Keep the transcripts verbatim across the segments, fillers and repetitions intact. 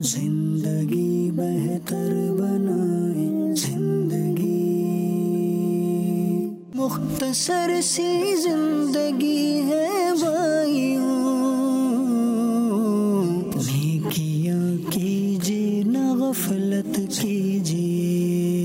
زندگی بہتر بنائے زندگی، مختصر سی زندگی ہے بھائیوں، نیکیاں کیجیے نہ غفلت کیجیے۔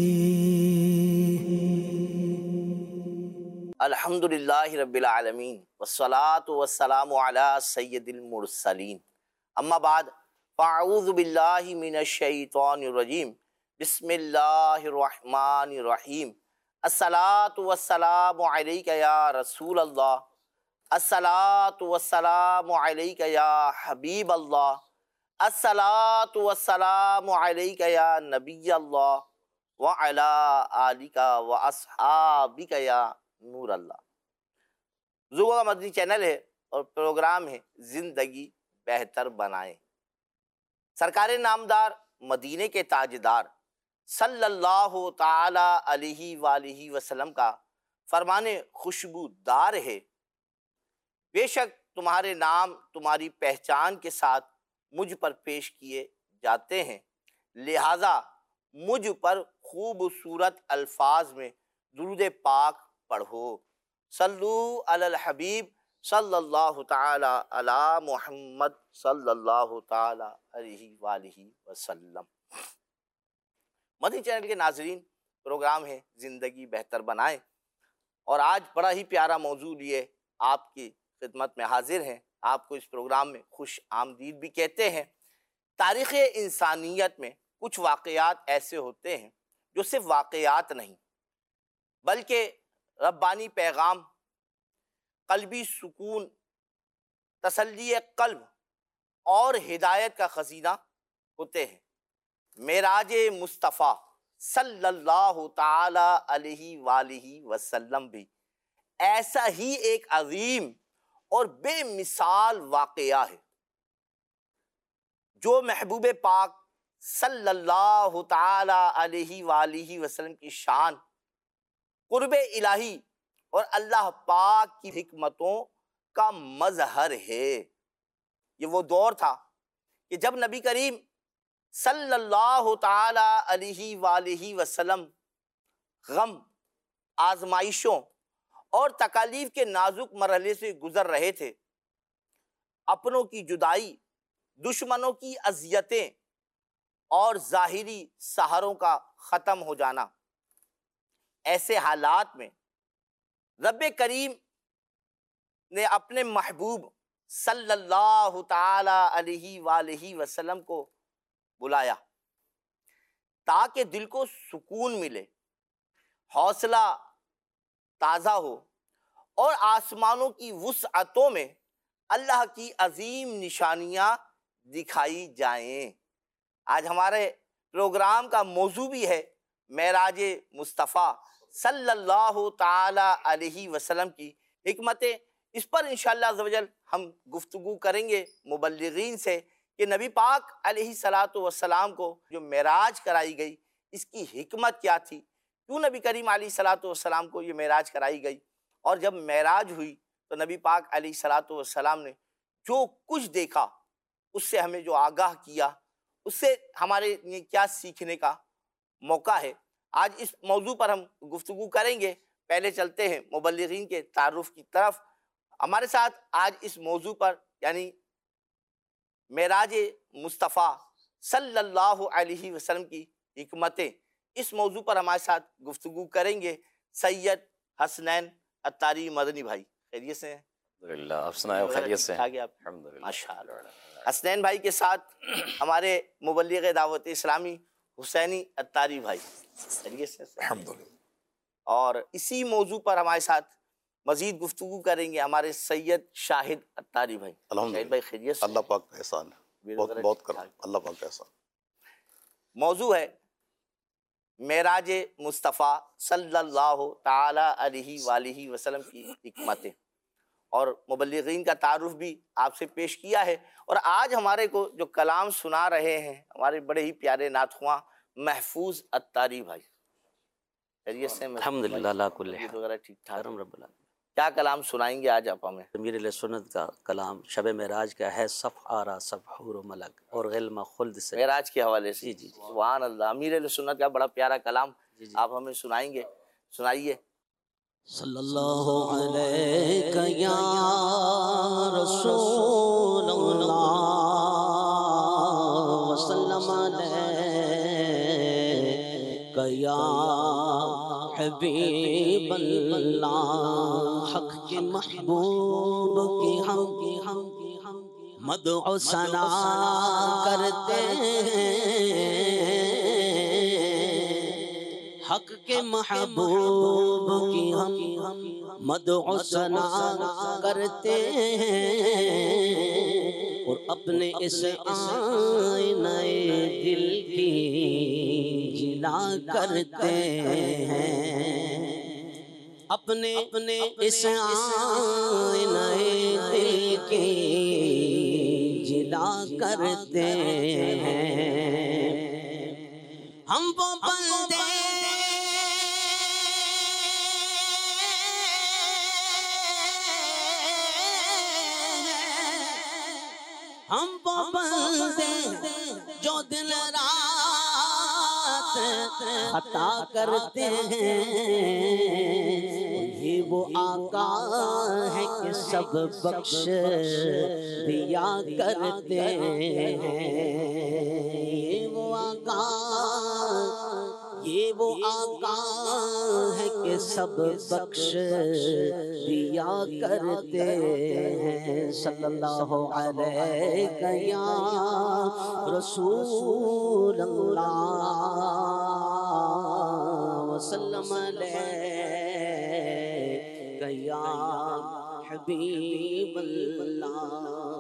الحمدللہ رب العالمین والصلاة والسلام علی سید المرسلین، اما بعد فاعوذ باللہ من الشیطان الرجیم، بسم اللہ الرحمن الرحیم۔ الصلاة والسلام علیک یا رسول اللہ، الصلاة والسلام علیک یا حبیب اللہ، الصلاة والسلام علیک یا نبی اللہ وعلی آلک واصحابک یا نور اللہ۔ بزرگوں کا مدنی چینل ہے اور پروگرام ہے زندگی بہتر بنائیں۔ سرکار نامدار مدینے کے تاجدار صلی اللہ تعالی علیہ وآلہ وسلم کا فرمان خوشبودار ہے، بے شک تمہارے نام تمہاری پہچان کے ساتھ مجھ پر پیش کیے جاتے ہیں، لہٰذا مجھ پر خوبصورت الفاظ میں درود پاک پڑھو۔ صلو علی الحبیب صلی اللہ تعالی علی محمد صلی اللہ تعالی علیہ وآلہ وسلم۔ مدنی چینل کے ناظرین، پروگرام ہے زندگی بہتر بنائیں، اور آج بڑا ہی پیارا موضوع لیے آپ کی خدمت میں حاضر ہیں۔ آپ کو اس پروگرام میں خوش آمدید بھی کہتے ہیں۔ تاریخ انسانیت میں کچھ واقعات ایسے ہوتے ہیں جو صرف واقعات نہیں بلکہ ربانی پیغام، قلبی سکون، تسلی قلب اور ہدایت کا خزینہ ہوتے ہیں۔ معراج مصطفیٰ صلی اللہ تعالی علیہ وآلہ وسلم بھی ایسا ہی ایک عظیم اور بے مثال واقعہ ہے، جو محبوب پاک صلی اللہ تعالی علیہ وآلہ وسلم کی شان، قرب الہی اور اللہ پاک کی حکمتوں کا مظہر ہے۔ یہ وہ دور تھا کہ جب نبی کریم صلی اللہ تعالی علیہ وآلہ وسلم غم، آزمائشوں اور تکالیف کے نازک مرحلے سے گزر رہے تھے۔ اپنوں کی جدائی، دشمنوں کی اذیتیں اور ظاہری سہاروں کا ختم ہو جانا۔ ایسے حالات میں رب کریم نے اپنے محبوب صلی اللہ تعالی علیہ وآلہ وسلم کو بلایا تاکہ دل کو سکون ملے، حوصلہ تازہ ہو اور آسمانوں کی وسعتوں میں اللہ کی عظیم نشانیاں دکھائی جائیں۔ آج ہمارے پروگرام کا موضوع بھی ہے معراج مصطفیٰ صلی اللہ تعالی علیہ وسلم کی حکمتیں۔ اس پر انشاءاللہ عز و جل ہم گفتگو کریں گے مبلغین سے کہ نبی پاک علیہ الصلاۃ والسلام کو جو معراج کرائی گئی، اس کی حکمت کیا تھی، کیوں نبی کریم علیہ الصلاۃ والسلام کو یہ معراج کرائی گئی، اور جب معراج ہوئی تو نبی پاک علیہ الصلاۃ والسلام نے جو کچھ دیکھا، اس سے ہمیں جو آگاہ کیا، اس سے ہمارے لیے کیا سیکھنے کا موقع ہے۔ آج اس موضوع پر ہم گفتگو کریں گے۔ پہلے چلتے ہیں مبلغین کے تعارف کی طرف۔ ہمارے ساتھ آج اس موضوع پر یعنی معراج مصطفیٰ صلی اللہ علیہ وسلم کی حکمتیں، اس موضوع پر ہمارے ساتھ گفتگو کریں گے سید حسنین اتاری مدنی بھائی۔ خیریت سے ہیں؟ الحمدللہ، آپ سنائیں خیریت سے ہیں؟ الحمدللہ، ماشاءاللہ۔ حسنین بھائی کے ساتھ ہمارے مبلغ دعوت اسلامی حسینی اتاری بھائی، خیریت سے؟ الحمدللہ۔ اور اسی موضوع پر ہمارے ساتھ مزید گفتگو کریں گے ہمارے سید شاہد اتاری بھائی۔ شاہد بھائی خیریت سے؟ اللہ پاک کا احسان ہے، بہت بہت کرم، اللہ پاک کا احسان۔ موضوع ہے معراج مصطفیٰ صلی اللہ تعالی علیہ وآلہ وسلم کی حکمتیں، اور مبلغین کا تعارف بھی آپ سے پیش کیا ہے۔ اور آج ہمارے کو جو کلام سنا رہے ہیں ہمارے بڑے ہی پیارے نعت خواں محفوظ اتاری بھائی، خیریت سے؟ الحمدللہ، اللہ کل وغیرہ ٹھیک ٹھاک؟ رب العالمین۔ کیا کلام سنائیں گے آج آپ ہمیں؟ امیر اہل سنت کا کلام شب معراج کا ہے، صف آرا سب حور و ملک اور غلم خلد سے، معراج کے حوالے سے۔ جی جی جی سبحان اللہ، امیر اہل سنت کا بڑا پیارا کلام جی جی۔ آپ ہمیں سنائیں گے، سنائیے۔ صلی اللہ علیہ یا رسول اللہ وسلم علیہ یا حبیب اللہ، حق کے محبوب کی ہم مدح و ثنا کرتے ہیں، حق کے محبوب کی ہم مدح و ثنا کرتے ہیں، اور اپنے اس آئینہ دل کی جلا کرتے ہیں، اپنے اپنے اس آئینہ دل کی جلا کرتے ہیں، ہم وہ بندے ہم وہ بندے جو دن رات خطا کرتے ہیں، یہ وہ آقا ہے کہ سب بخش دیا کرتے ہیں، یہ وہ آقا یہ وہ آقا ہے کہ سب بخش دیا کرتے ہیں، صلی اللہ علیہ یا رسول اللہ وسلم علیہ یا حبیب اللہ،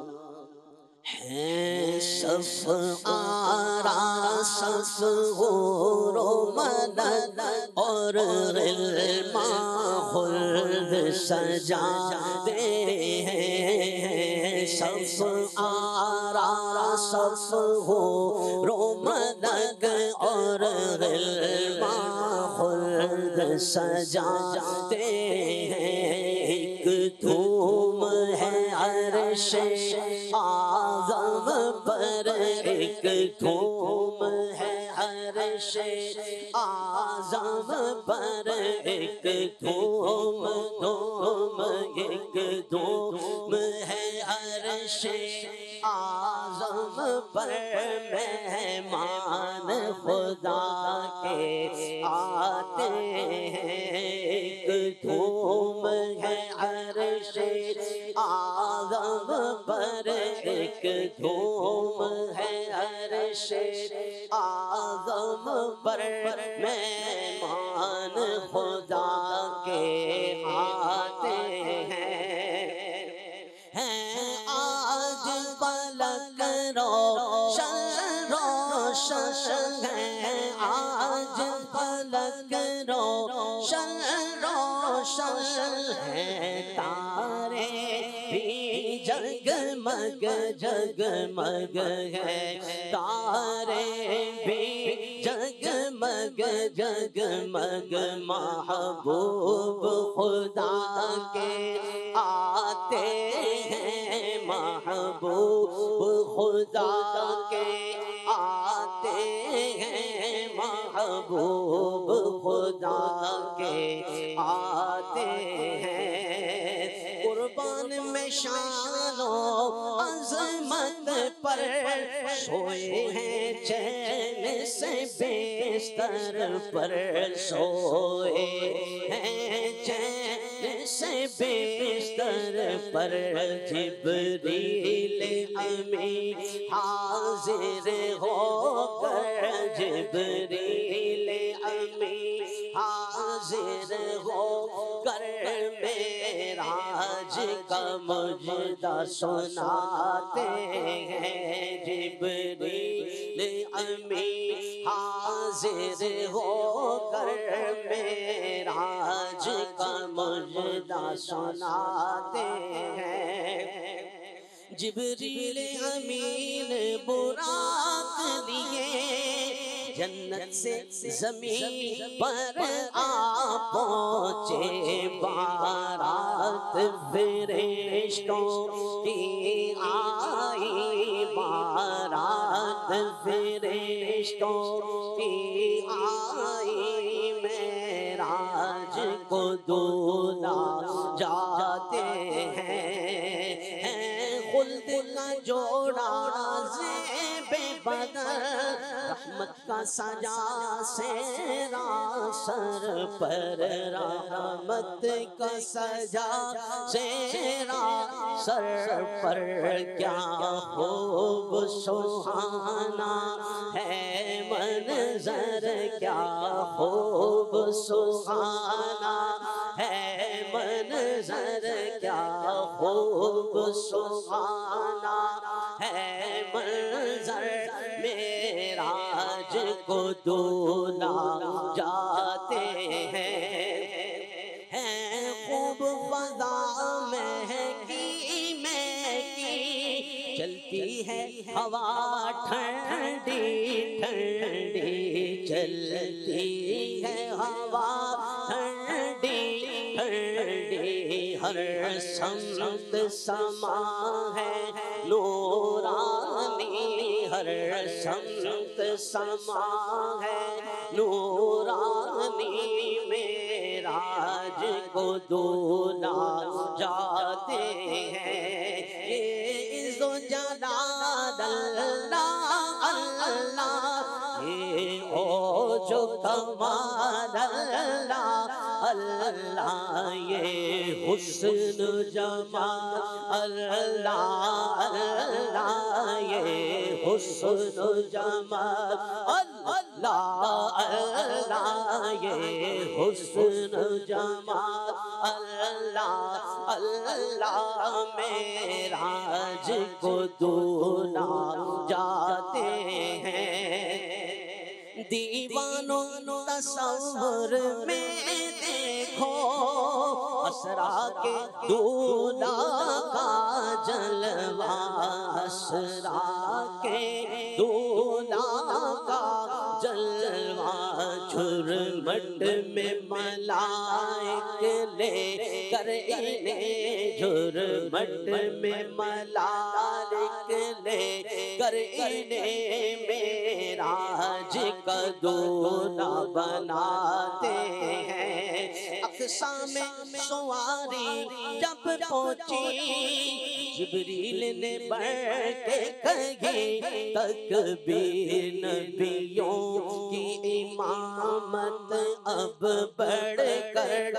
ہیں صف آرا صف حور و ملک اور غلم خلد سجادے ہیں، صف آرا صف حور و ملک اور غلم خلد سجادے ہیں، ایک دھوم ہے عرش آزم پر، ایک دھوم ہے عرش آزم پر، ایک دھوم دھوم ایک دھوم ہے عرش آزم پر، مہمان خدا کے آتے ہیں، ایک دھوم ہے عرش آزم پر، ایک دھوم ہے عرش آزم پر، مہمان خدا کے آتے ہیں، ہیں آج پلک روشن روشن ہے، آج پلک روشن روشن ہے، تارے بھی جگمگ جگمگ ہے، تارے بھی جگمگ جگمگ، محبوب خدا کے آتے ہیں، محبوب خدا کے آتے ہیں، محبوب خدا کے آتے ہیں، قربان میں شان و عظمت پر سوئے ہیں، چین سے بستر پر سوئے ہیں، چین سے بستر پر، جبریل امین حاضر ہو کر، جبریل امین حاضر ہو کر، معراج کا مجدہ سناتے ہیں، جبریل امین حاضر ہو کر، معراج کا مجدہ سناتے ہیں، جبریل امین براق لیے جنت سے زمین پر آ پہنچے بارات فرشتوں کی آئی بارات فرشتوں کی آئی معراج کو دولہا جاتے ہیں خلد کا جوڑا زیب بدن رحمت کا سجا سیرا سر پر رحمت کا سجا سیرا سر پر کیا خوب سہانا ہے منظر کیا خوب سہانا ہے منظر کیا خوب سہانا ہے منظر معراج کو دولہا جاتے ہیں ہیں خوب فضا مہکی مہکی چلتی ہے ہوا ٹھنڈی ٹھنڈی چلتی ہے ہوا ٹھنڈی ٹھنڈی ہر سمت سما ہے نورانی ہر سمت سما ہے نورانی معراج کو دولہا جاتے ہیں یہ عز و جلال اللہ اللہ یہ اوج و کمال اللہ اللہ یہ حسن جمال اللہ اللہ یہ حسن جمال اللہ اللہ یہ حسن جمال اللہ اللہ معراج کو دولہا جاتے ہیں دیوانوں تصور میں دیکھو اسرا کے دولہا کا جلوہ اسرا کے دولہا کا جلوہ جھرمٹ میں ملائک لے کر انہیں جھرمٹ میں ملائک لے کر انہیں معراج کا دولہا بناتے ہیں اقصا میں سواری جب پہنچی جبریل نے بڑھ کے کہی تکبیر نبیوں کی امامت اب بڑھ کر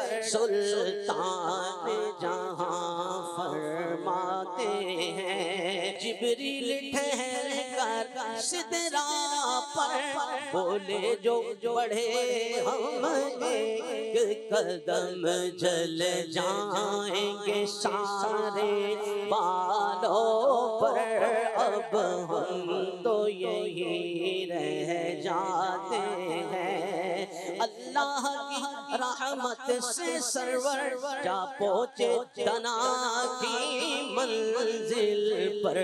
سلطان جہاں فرماتے ہیں جبریل ٹھہر کر سدرا پر بولے جو بڑھے ہم ایک قدم جل جائیں گے سارے بالوں پر اب ہم تو یہی رہ جاتے ہیں اللہ کی رحمت سے سرور جا پہنچے دنا کی منزل پر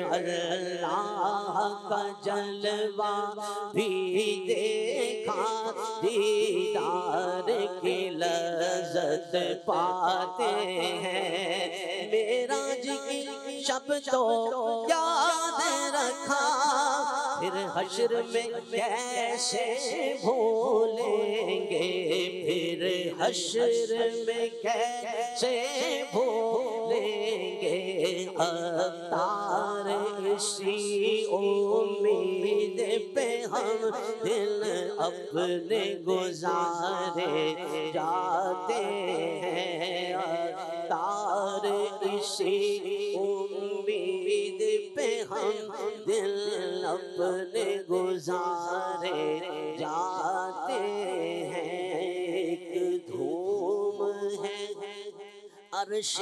اللہ کا جلوہ بھی دیکھا دیدار کی لذت پاتے ہیں معراج کی شب تو یاد رکھا پھر حشر میں کیسے بھولیں گے پھر حشر میں کیسے بھولیں گے ابتار اسی امید پہ ہم دل اپنے گزارے جاتے ہیں ابتار اسی امید پہ ہم دل اپنے گزارے جاتے ہیں ایک دھوم ہے عرش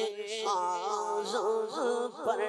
اعظم پر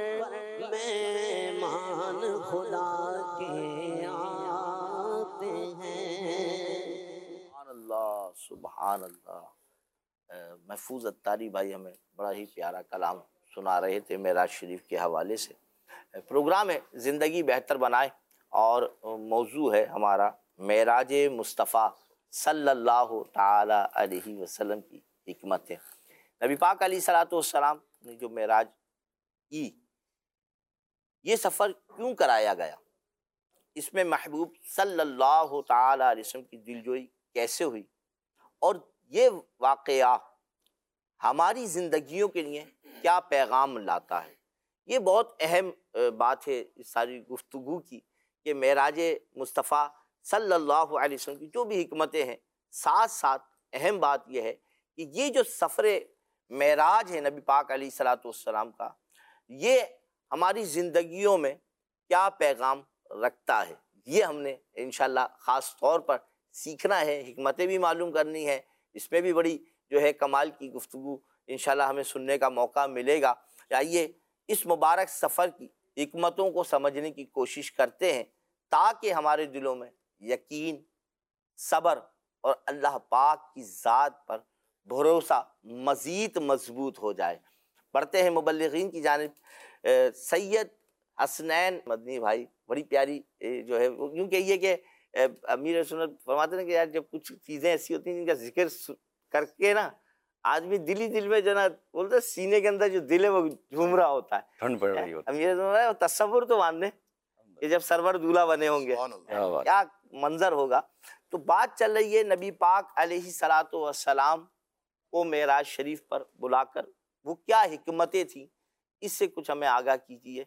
مہمان خدا کے آتے ہیں سبحان اللہ سبحان اللہ۔ محفوظ اتاری بھائی ہمیں بڑا ہی پیارا کلام سنا رہے تھے معراج شریف کے حوالے سے۔ پروگرام ہے زندگی بہتر بنائے اور موضوع ہے ہمارا معراج مصطفیٰ صلی اللہ تعالی علیہ وسلم کی حکمتیں۔ نبی پاک علیہ الصلوۃ والسلام نے جو معراج کی، یہ سفر کیوں کرایا گیا، اس میں محبوب صلی اللہ تعالی علیہ وسلم کی دلجوئی کیسے ہوئی، اور یہ واقعہ ہماری زندگیوں کے لیے کیا پیغام لاتا ہے، یہ بہت اہم بات ہے اس ساری گفتگو کی، کہ معراج مصطفیٰ صلی اللہ علیہ وسلم کی جو بھی حکمتیں ہیں، ساتھ ساتھ اہم بات یہ ہے کہ یہ جو سفر معراج ہے نبی پاک علیہ الصلوۃ والسلام کا، یہ ہماری زندگیوں میں کیا پیغام رکھتا ہے، یہ ہم نے انشاءاللہ خاص طور پر سیکھنا ہے، حکمتیں بھی معلوم کرنی ہے، اس میں بھی بڑی جو ہے کمال کی گفتگو انشاءاللہ ہمیں سننے کا موقع ملے گا۔ آئیے اس مبارک سفر کی حکمتوں کو سمجھنے کی کوشش کرتے ہیں، تاکہ ہمارے دلوں میں یقین، صبر اور اللہ پاک کی ذات پر بھروسہ مزید مضبوط ہو جائے۔ پڑھتے ہیں مبلغین کی جانب سید حسنین مدنی بھائی، بڑی پیاری جو ہے، یوں کہیے کہ امیر سنت فرماتے ہیں کہ یار جب کچھ چیزیں ایسی ہوتی ہیں جن کا ذکر کر کے نا آدمی دل ہی دل میں جو نا بولتے سینے کے اندر جو دل ہے وہ جھوم رہا ہوتا ہے، ٹھنڈ پڑ رہی ہوتی امیر سنت تصور تو باندھیں کہ جب سرور دولہا بنے ہوں گے کیا منظر ہوگا۔ تو بات چل رہی ہے نبی پاک علیہ الصلوۃ والسلام کو معراج شریف پر بلا کر وہ کیا حکمتیں تھیں، اس سے کچھ ہمیں آگاہ کیجیے۔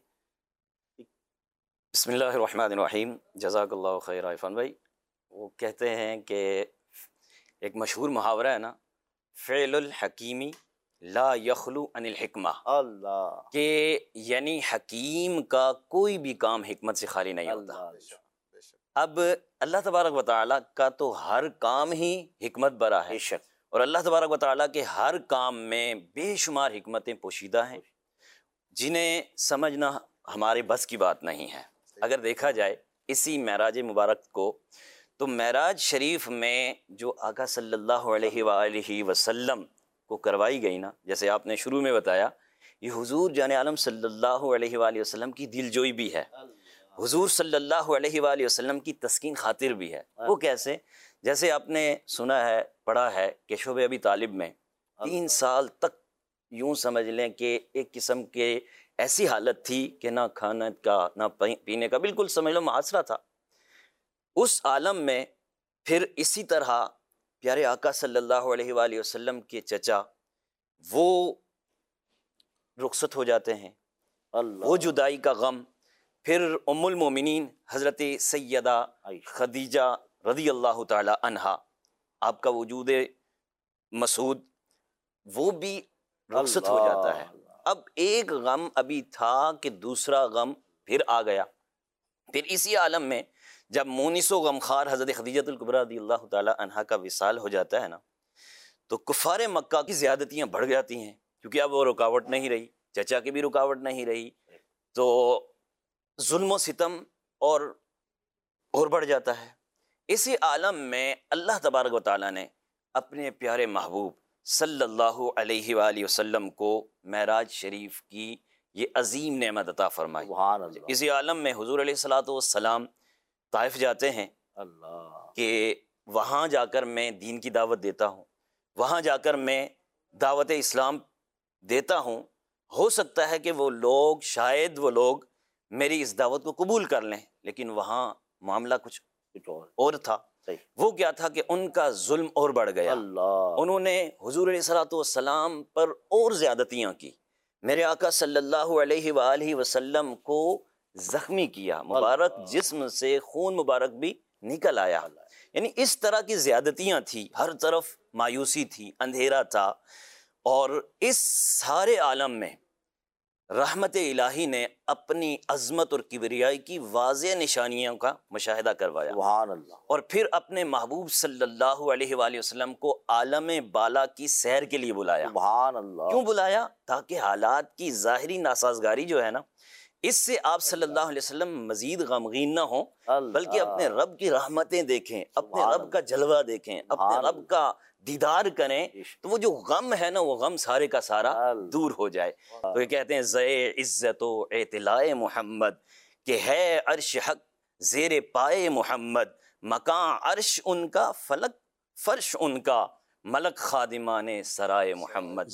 بسم اللہ الرحمن الرحیم، جزاک اللہ خیر عرفان بھائی۔ وہ کہتے ہیں کہ ایک مشہور محاورہ ہے نا، فعل الحکیمی لا یخلو عن الحکمہ، اللہ، کہ یعنی حکیم کا کوئی بھی کام حکمت سے خالی نہیں ہوتا۔ اب اللہ تبارک و تعالیٰ کا تو ہر کام ہی حکمت بھرا ہے، بے شک، اور اللہ تبارک و تعالیٰ کے ہر کام میں بے شمار حکمتیں پوشیدہ ہیں، جنہیں سمجھنا ہمارے بس کی بات نہیں ہے۔ اگر دیکھا جائے اسی معراج مبارک کو، تو معراج شریف میں جو آقا صلی اللہ علیہ وآلہ وسلم کو کروائی گئی نا، جیسے آپ نے شروع میں بتایا، یہ حضور جان عالم صلی اللہ علیہ وآلہ وسلم کی دل جوئی بھی ہے، حضور صلی اللہ علیہ وآلہ وسلم کی تسکین خاطر بھی ہے۔ وہ کیسے؟ جیسے آپ نے سنا ہے، پڑھا ہے کہ شعب ابی طالب میں تین سال تک یوں سمجھ لیں کہ ایک قسم کے ایسی حالت تھی کہ نہ کھانا کا نہ پینے کا، بالکل سمجھ لو معاشرہ تھا۔ اس عالم میں پھر اسی طرح پیارے آقا صلی اللہ علیہ وآلہ وسلم کے چچا وہ رخصت ہو جاتے ہیں، وہ جدائی کا غم، پھر ام المومنین حضرت سیدہ خدیجہ رضی اللہ تعالی عنہا، آپ کا وجود مسعود، وہ بھی رخصت ہو جاتا ہے۔ اب ایک غم ابھی تھا کہ دوسرا غم پھر آ گیا۔ پھر اسی عالم میں جب مونس و غمخوار حضرت خدیجۃ الکبریٰ رضی اللہ تعالی عنہا کا وصال ہو جاتا ہے نا، تو کفار مکہ کی زیادتیاں بڑھ جاتی ہیں، کیونکہ اب وہ رکاوٹ نہیں رہی، چچا کی بھی رکاوٹ نہیں رہی، تو ظلم و ستم اور اور بڑھ جاتا ہے۔ اسی عالم میں اللہ تبارک و تعالیٰ نے اپنے پیارے محبوب صلی اللہ علیہ وآلہ وسلم کو معراج شریف کی یہ عظیم نعمت عطا فرمائی۔ سبحان اللہ۔ اسی عالم میں حضور علیہ الصلوۃ والسلام طائف جاتے ہیں اللہ، کہ وہاں جا کر میں دین کی دعوت دیتا ہوں، وہاں جا کر میں دعوت اسلام دیتا ہوں، ہو سکتا ہے کہ وہ لوگ، شاید وہ لوگ میری اس دعوت کو قبول کر لیں، لیکن وہاں معاملہ کچھ اور تھا۔ وہ کیا تھا کہ ان کا ظلم اور بڑھ گیا، اللہ، انہوں نے حضور علیہ الصلوۃ والسلام پر اور زیادتیاں کی، میرے آقا صلی اللہ علیہ وآلہ وسلم کو زخمی کیا، مبارک جسم سے خون مبارک بھی نکل آیا۔ یعنی اس طرح کی زیادتیاں تھی، ہر طرف مایوسی تھی، اندھیرا تھا، اور اس سارے عالم میں رحمت الہی نے اپنی عظمت اور کبریائی کی واضح نشانیوں کا مشاہدہ کروایا، سبحان اللہ، اور پھر اپنے محبوب صلی اللہ علیہ وآلہ وسلم کو عالم بالا کی سیر کے لیے بلایا۔ سبحان اللہ، کیوں بلایا؟ تاکہ حالات کی ظاہری ناسازگاری جو ہے نا، اس سے آپ صلی اللہ علیہ وسلم مزید غمگین نہ ہوں، بلکہ اپنے رب کی رحمتیں دیکھیں، اپنے رب کا جلوہ دیکھیں، اپنے رب کا دیدار کریں، تو وہ جو غم ہے نا، وہ غم سارے کا سارا دور ہو جائے۔ تو یہ کہتے ہیں زے عزت و اطلاع محمد کہ ہے عرش حق زیر پائے محمد، مکان عرش ان کا، فلک فرش ان کا، ملک خادمان سرائے محمد۔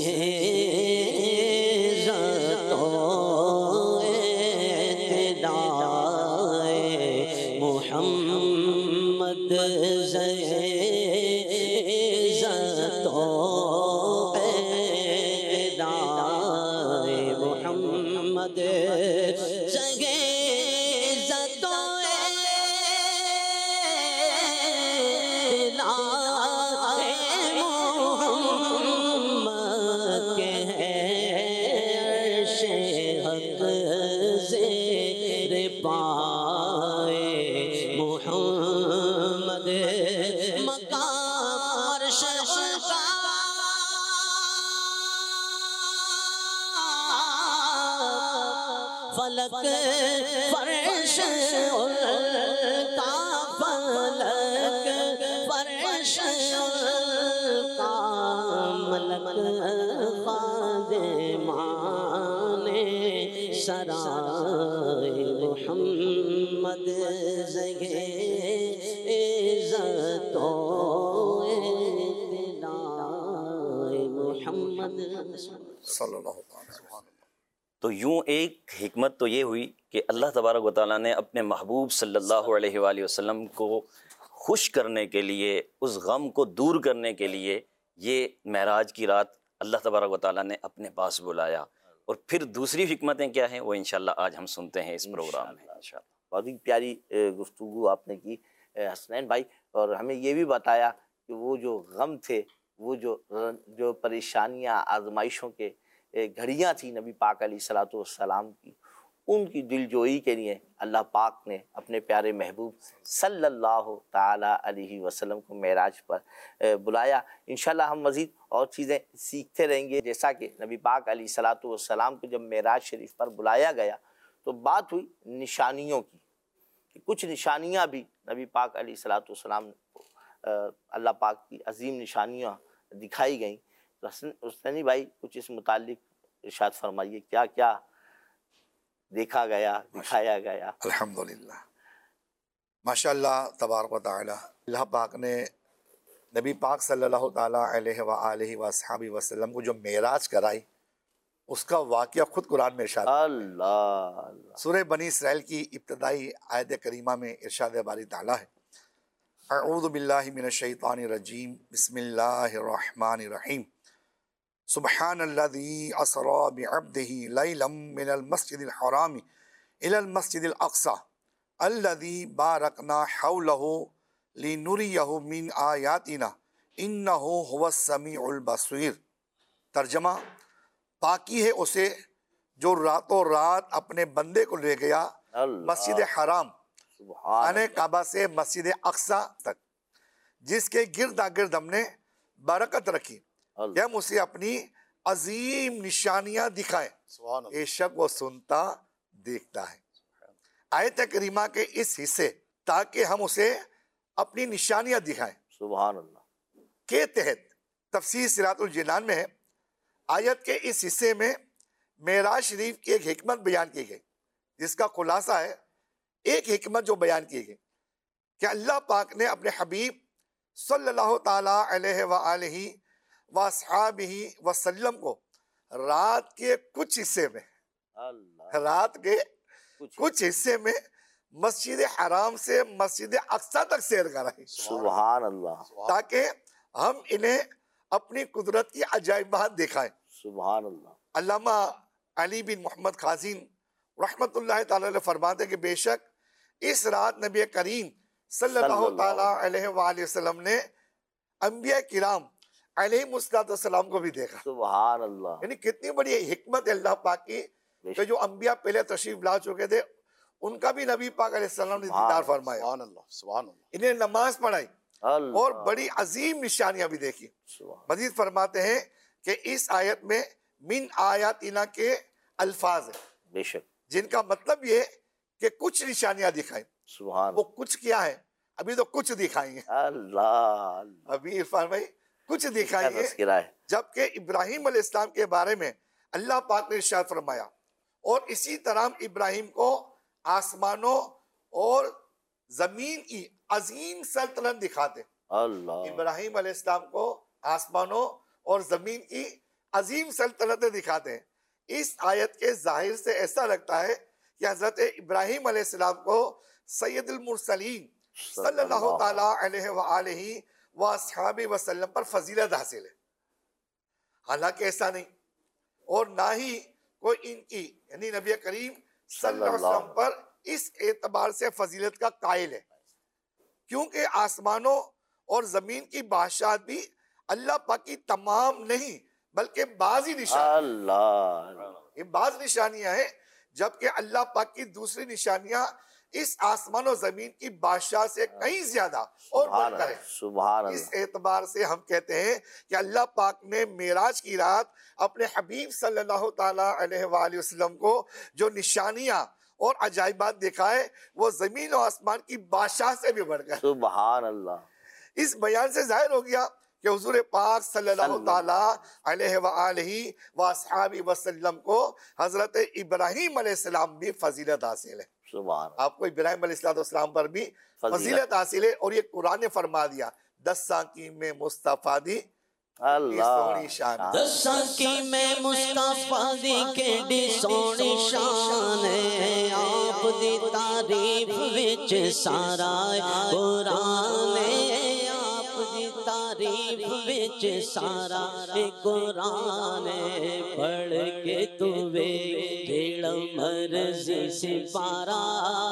محمد عزت و اعتداء محمد، جگہ عزت و اعتداء محمد کے عرش حق زیر پائے محمد، مقام عرش کا فلک فرش ان کا، فلک فرش ان کا، ملک خادمان سرائے محمد، جگہ عزت و اعتداء محمد صلی اللہ علیہ وسلم۔ تو یوں ایک حکمت تو یہ ہوئی کہ اللہ تبارک و تعالیٰ نے اپنے محبوب صلی اللہ علیہ وآلہ وسلم کو خوش کرنے کے لیے، اس غم کو دور کرنے کے لیے یہ معراج کی رات اللہ تبارک و تعالیٰ نے اپنے پاس بلایا۔ اور پھر دوسری حکمتیں کیا ہیں وہ انشاءاللہ آج ہم سنتے ہیں اس پروگرام میں انشاءاللہ۔ بہت ہی پیاری گفتگو آپ نے کی حسنین بھائی، اور ہمیں یہ بھی بتایا کہ وہ جو غم تھے، وہ جو جو پریشانیاں، آزمائشوں کے گھڑیاں تھیں نبی پاک علیہ الصلوۃ والسلام کی، ان کی دل جوئی کے لیے اللہ پاک نے اپنے پیارے محبوب صلی اللہ تعالیٰ علیہ وسلم کو معراج پر بلایا۔ انشاءاللہ ہم مزید اور چیزیں سیکھتے رہیں گے، جیسا کہ نبی پاک علیہ الصلوۃ والسلام کو جب معراج شریف پر بلایا گیا تو بات ہوئی نشانیوں کی، کہ کچھ نشانیاں بھی نبی پاک علیہ الصلوۃ والسلام کو اللہ پاک کی عظیم نشانیاں دکھائی گئیں۔ تو حسنی بھائی کچھ اس متعلق ارشاد فرمائیے، کیا کیا دیکھا گیا، دکھایا گیا؟ الحمدللہ، ماشاءاللہ تبارک و تعالی، اللہ پاک نے نبی پاک صلی اللہ تعالیٰ علیہ وآلہ وصحبہ وسلم کو جو معراج کرائی، اس کا واقعہ خود قرآن میں ارشاد ہے۔ اللہ اللہ سورہ بنی اسرائیل کی ابتدائی آیت کریمہ میں ارشاد باری تعالیٰ ہے، اعوذ باللہ من الشیطان الرجیم، بسم اللہ الرحمن الرحیم، سبحان الذی اسری بعبدہ لیلا من المسجد الحرام الی المسجد الاقصی الذی بارکنا حولہ لنریہ من آیاتنا انہ هو السمیع البصیر۔ ترجمہ، پاکی ہے اسے جو راتوں رات اپنے بندے کو لے گیا مسجد حرام خانہ کعبہ سے مسجد اقصی تک، جس کے گرد گرد ہم نے برکت رکھی کہ ہم اسے اپنی عظیم نشانیاں دکھائیں، بے شک وہ سنتا دیکھتا ہے۔ آیت کریمہ کے اس حصے تاکہ ہم اسے اپنی نشانیاں دکھائیں سبحان اللہ کے تحت تفسیر صراط الجنان میں ہے۔ آیت کے اس حصے میں معراج شریف کی ایک حکمت بیان کی گئی، جس کا خلاصہ ہے ایک حکمت جو بیان کی گئی کہ اللہ پاک نے اپنے حبیب صلی اللہ تعالیٰ علیہ وآلہ وصحبہ وسلم کو رات کے کچھ حصے میں اللہ رات کے کچھ حصے میں مسجد حرام سے مسجد اقصی تک سیر کرائی، سبحان اللہ تاکہ ہم انہیں اپنی قدرت کی عجائبات دکھائیں۔ سبحان اللہ علامہ علی بن محمد خازین رحمت اللہ تعالیٰ علیہ فرماتے کہ بے شک اس رات نبی کریم صلی اللہ تعالیٰ علیہ وآلہ وسلم نے انبیاء کرام علیہ السلام کو بھی دیکھا۔ سبحان اللہ یعنی کتنی بڑی حکمت ہے اللہ پاک کی کہ جو انبیاء پہلے تشریف لا چکے تھے ان کا بھی نبی پاک علیہ السلام نے دیدار فرمایا، سبحان اللہ سبحان اللہ۔ انہیں نماز پڑھائی اللہ اور بڑی عظیم نشانیاں بھی دیکھی۔ سبحان مزید فرماتے ہیں کہ اس آیت میں من آیاتنا کے الفاظ ہیں بے شک جن کا مطلب یہ کہ کچھ نشانیاں دکھائیں۔ سبحان وہ کچھ کیا ہے؟ ابھی تو کچھ دکھائیں گے، اللہ ابھی عرفان بھائی کچھ دکھائیں گے، تذکرہ ہے جبکہ ابراہیم علیہ السلام کے بارے میں اللہ پاک نے ارشاد فرمایا اور اسی طرح ابراہیم کو آسمانوں اور زمین کی عظیم سلطنت دکھاتے ہیں۔ اللہ ابراہیم علیہ السلام کو آسمانوں اور زمین کی عظیم سلطنتیں دکھاتے ہیں۔ اس آیت کے ظاہر سے ایسا لگتا ہے کہ حضرت ابراہیم علیہ السلام کو سید المرسلین صلی اللہ تعالیٰ علیہ وآلہ وآصحابہ وسلم پر فضیلت حاصل ہے، حالانکہ ایسا نہیں، اور نہ ہی کوئی ان کی یعنی نبی کریم صلی اللہ علیہ وسلم پر اس اعتبار سے فضیلت کا قائل ہے، کیونکہ آسمانوں اور زمین کی بادشاہت بھی اللہ پاک کی تمام نہیں بلکہ بعض ہی نشان اللہ یہ بعض نشانیاں ہیں، جبکہ اللہ پاک کی دوسری نشانیاں اس آسمان و زمین کی بادشاہ سے کہیں زیادہ اور بڑھ کر ہیں۔ سبحان اس اللہ اعتبار سے ہم کہتے ہیں کہ اللہ پاک نے معراج کی رات اپنے حبیب صلی اللہ تعالیٰ علیہ وآلہ وسلم کو جو نشانیاں اور عجائبات دکھائے وہ زمین و آسمان کی بادشاہ سے بھی بڑھ کر۔ سبحان اللہ اس بیان سے ظاہر ہو گیا کہ حضور پاک صلی اللہ تعالیٰ علیہ وآلہ وآصحابہ وسلم کو حضرت ابراہیم علیہ السلام بھی فضیلت حاصل ہے۔ سبحان آپ کو ابراہیم علیہ السلام پر بھی فضیلت حاصل ہے، اور یہ قرآن نے فرما دیا دساں کی میں مصطفیٰ دی اللہ سونی شان ہے۔ دساں کی میں مصطفیٰ دی کیڈی سونی شان ہے، آپ دی تعریف وچ سارا قرآن ہے، آپ دی تعریف وچ سارا قرآن ہے، پڑھ کے تو ویکھ جیڑا مرضی سپارا،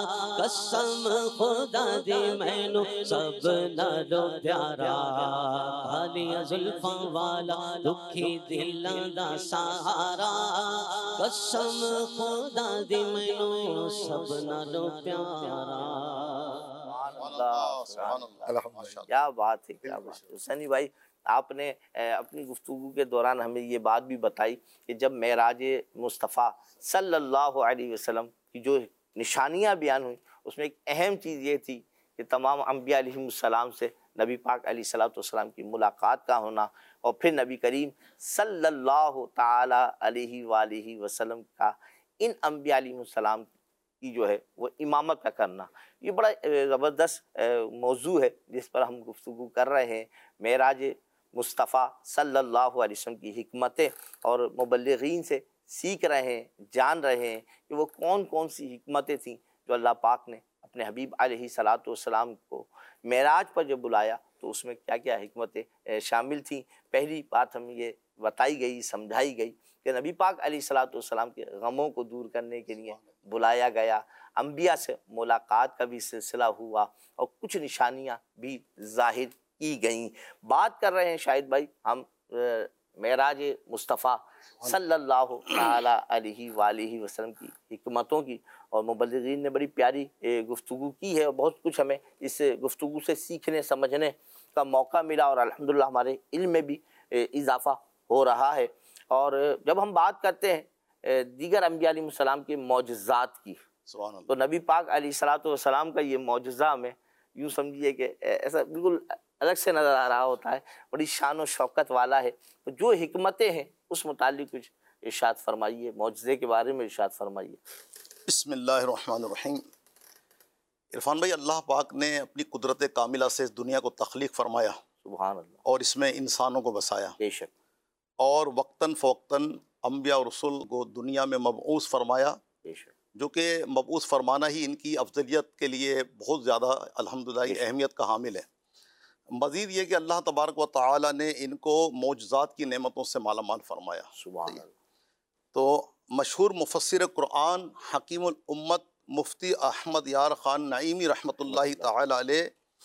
قسم خدا دی مینوں سب نالوں پیارا، کالیاں زلفاں والا دکھی دلاں دا سہارا، قسم خدا دی مینوں سب نالوں پیارا۔ الحمدللہ۔ کیا بات ہے، کیا بات ہے حسینی بھائی، آپ نے اپنی گفتگو کے دوران ہمیں یہ بات بھی بتائی کہ جب معراج مصطفیٰ صلی اللہ علیہ وسلم کی جو نشانیاں بیان ہوئیں اس میں ایک اہم چیز یہ تھی کہ تمام انبیاء علیہ السلام سے نبی پاک علیہ الصلوۃ والسلام کی ملاقات کا ہونا، اور پھر نبی کریم صلی اللہ تعالی علیہ وآلہ وسلم کا ان انبیاء علیہ السلام کی جو ہے وہ امامت کا کرنا، یہ بڑا زبردست موضوع ہے جس پر ہم گفتگو کر رہے ہیں۔ معراج مصطفیٰ صلی اللہ علیہ وسلم کی حکمتیں اور مبلغین سے سیکھ رہے ہیں، جان رہے ہیں کہ وہ کون کون سی حکمتیں تھیں جو اللہ پاک نے اپنے حبیب علیہ الصلوۃ والسلام کو معراج پر جب بلایا تو اس میں کیا کیا حکمتیں شامل تھیں۔ پہلی بات ہم یہ بتائی گئی، سمجھائی گئی کہ نبی پاک علیہ الصلوۃ والسلام کے غموں کو دور کرنے کے لیے بلایا گیا، انبیاء سے ملاقات کا بھی سلسلہ ہوا، اور کچھ نشانیاں بھی ظاہر کی گئیں۔ بات کر رہے ہیں شاہد بھائی ہم معراج مصطفیٰ صلی اللہ تعالی علیہ وآلہ وسلم کی حکمتوں کی، اور مبلغین نے بڑی پیاری گفتگو کی ہے، اور بہت کچھ ہمیں اس گفتگو سے سیکھنے سمجھنے کا موقع ملا، اور الحمدللہ ہمارے علم میں بھی اضافہ ہو رہا ہے۔ اور جب ہم بات کرتے ہیں دیگر انبیاء علیہ السلام کے معجزات کی، تو نبی پاک علیہ الصلوۃ والسلام کا یہ معجزہ ہمیں یوں سمجھیے کہ ایسا بالکل الگ سے نظر آ رہا ہوتا ہے، بڑی شان و شوکت والا ہے۔ تو جو حکمتیں ہیں اس متعلق کچھ ارشاد فرمائیے، معجزے کے بارے میں ارشاد فرمائیے۔ بسم اللہ الرحمن الرحیم۔ عرفان بھائی، اللہ پاک نے اپنی قدرت کاملہ سے اس دنیا کو تخلیق فرمایا سبحان اللہ، اور اس میں انسانوں کو بسایا، بے شک اور وقتاً فوقتاً انبیاء اور رسول کو دنیا میں مبعوث فرمایا، بے شک جو کہ مبعوث فرمانا ہی ان کی افضلیت کے لیے بہت زیادہ الحمدللہ اہمیت کا حامل ہے۔ مزید یہ کہ اللہ تبارک و تعالی نے ان کو معجزات کی نعمتوں سے مالا مال فرمایا۔ سبحان اللہ، تو مشہور مفسر قرآن حکیم الامت مفتی احمد یار خان نعیمی رحمۃ اللہ تعالی علیہ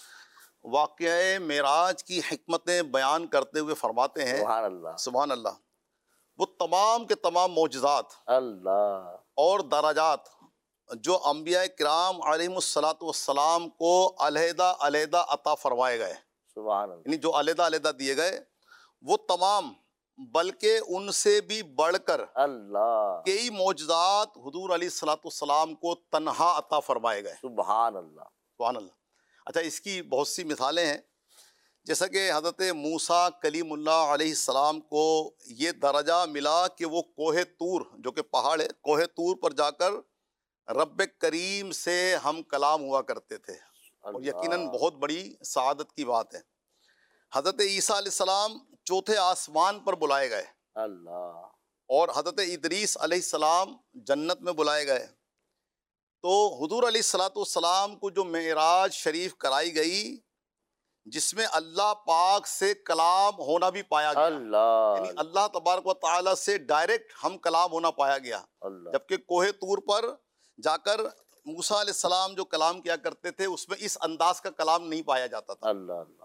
واقعہ معراج کی حکمتیں بیان کرتے ہوئے فرماتے ہیں، سبحان اللہ، سبحان اللہ، وہ تمام کے تمام معجزات اللہ اور درجات جو انبیاء کرام علیہ الصلاۃ والسلام کو علیحدہ علیحدہ عطا فرمائے گئے، سبحان اللہ، یعنی جو علیحدہ علیحدہ دیے گئے وہ تمام، بلکہ ان سے بھی بڑھ کر اللہ کئی معجزات حضور علیہ الصلاۃ والسلام کو تنہا عطا فرمائے گئے، سبحان اللہ، سبحان اللہ۔ اچھا، اس کی بہت سی مثالیں ہیں، جیسا کہ حضرت موسیٰ کلیم اللہ علیہ السلام کو یہ درجہ ملا کہ وہ کوہ طور، جو کہ پہاڑ ہے، کوہ طور پر جا کر رب کریم سے ہم کلام ہوا کرتے تھے، اور یقیناً بہت بڑی سعادت کی بات ہے۔ حضرت عیسیٰ علیہ السلام چوتھے آسمان پر بلائے گئے، اللہ، اور حضرت ادریس علیہ السلام جنت میں بلائے گئے۔ تو حضور علیہ الصلاۃ والسلام کو جو معراج شریف کرائی گئی، جس میں اللہ پاک سے کلام ہونا بھی پایا گیا، اللہ، یعنی اللہ تبارک و تعالیٰ سے ڈائریکٹ ہم کلام ہونا پایا گیا، اللہ، جبکہ کوہ طور پر جا کر موسیٰ علیہ السلام جو کلام کیا کرتے تھے اس میں اس انداز کا کلام نہیں پایا جاتا تھا۔ اللہ، اللہ،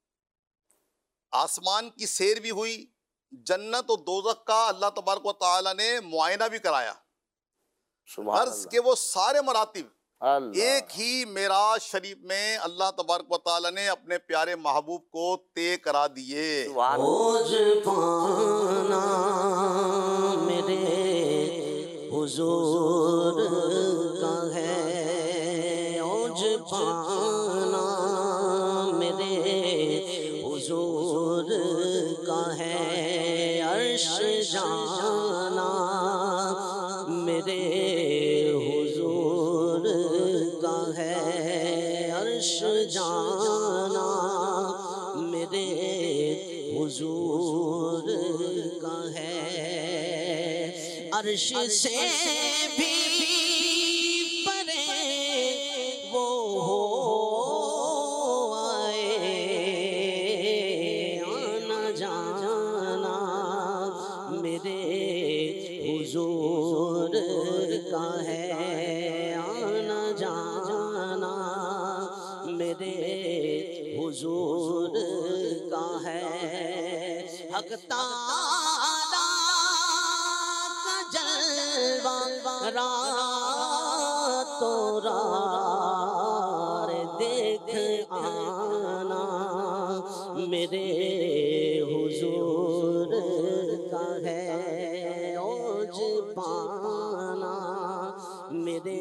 آسمان کی سیر بھی ہوئی، جنت و دوزخ کا اللہ تبارک و تعالیٰ نے معائنہ بھی کرایا، سبحان غرض اللہ، کہ وہ سارے مراتب اللہ، ایک ہی معراج شریف میں اللہ تبارک و تعالیٰ نے اپنے پیارے محبوب کو طے کرا دیے۔ سبحان اوج پانا میرے حضور کا ہے، اوج پانا میرے حضور کا ہے، عرش جانا میرے حضور کا ہے، عرش جانا میرے حضور کا ہے، عرش سے بھی پرے وہ ہو آئے، آنا جانا میرے حضور کا ہے، آنا جانا میرے حضور کا ہے، حق تعالیٰ کا جلوہ رات و رات دیکھ آنا میرے حضور کا ہے، اوج پانا میرے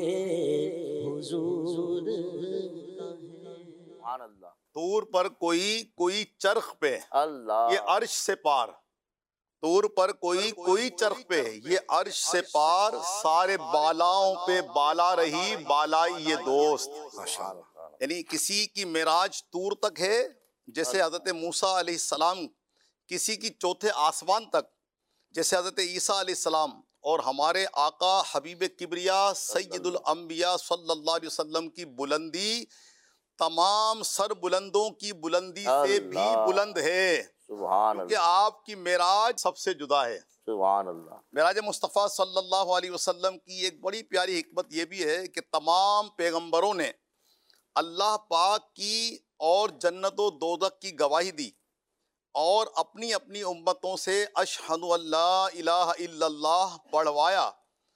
حضور کا ہے۔ سبحان اللہ، طور پر کوئی کوئی چرخ پہ، اللہ، یہ عرش سے پار، طور پر کوئی کوئی چرخ پہ، یہ عرش سے پار، سارے بالاؤں پہ بالا رہی بالائی یہ دوست۔ یعنی کسی کی معراج طور تک ہے، جیسے حضرت موسیٰ علیہ السلام کسی کی چوتھے آسمان تک، جیسے حضرت عیسیٰ علیہ السلام، اور ہمارے آقا حبیب کبریا سید الانبیاء صلی اللہ علیہ وسلم کی بلندی تمام سر بلندوں کی بلندی سے بھی اللہ، بلند ہے، سبحان کیونکہ اللہ، آپ کی معراج سب سے جدا ہے۔ سبحان اللہ، معراج مصطفیٰ صلی اللہ علیہ وسلم کی ایک بڑی پیاری حکمت یہ بھی ہے کہ تمام پیغمبروں نے اللہ پاک کی اور جنت و دوزخ کی گواہی دی، اور اپنی اپنی امتوں سے اشہد ان لا الہ الا اللہ پڑھوایا،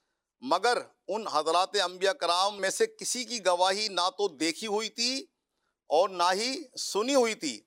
مگر ان حضرات انبیاء کرام میں سے کسی کی گواہی نہ تو دیکھی ہوئی تھی اور نہ ہی سنی ہوئی تھی،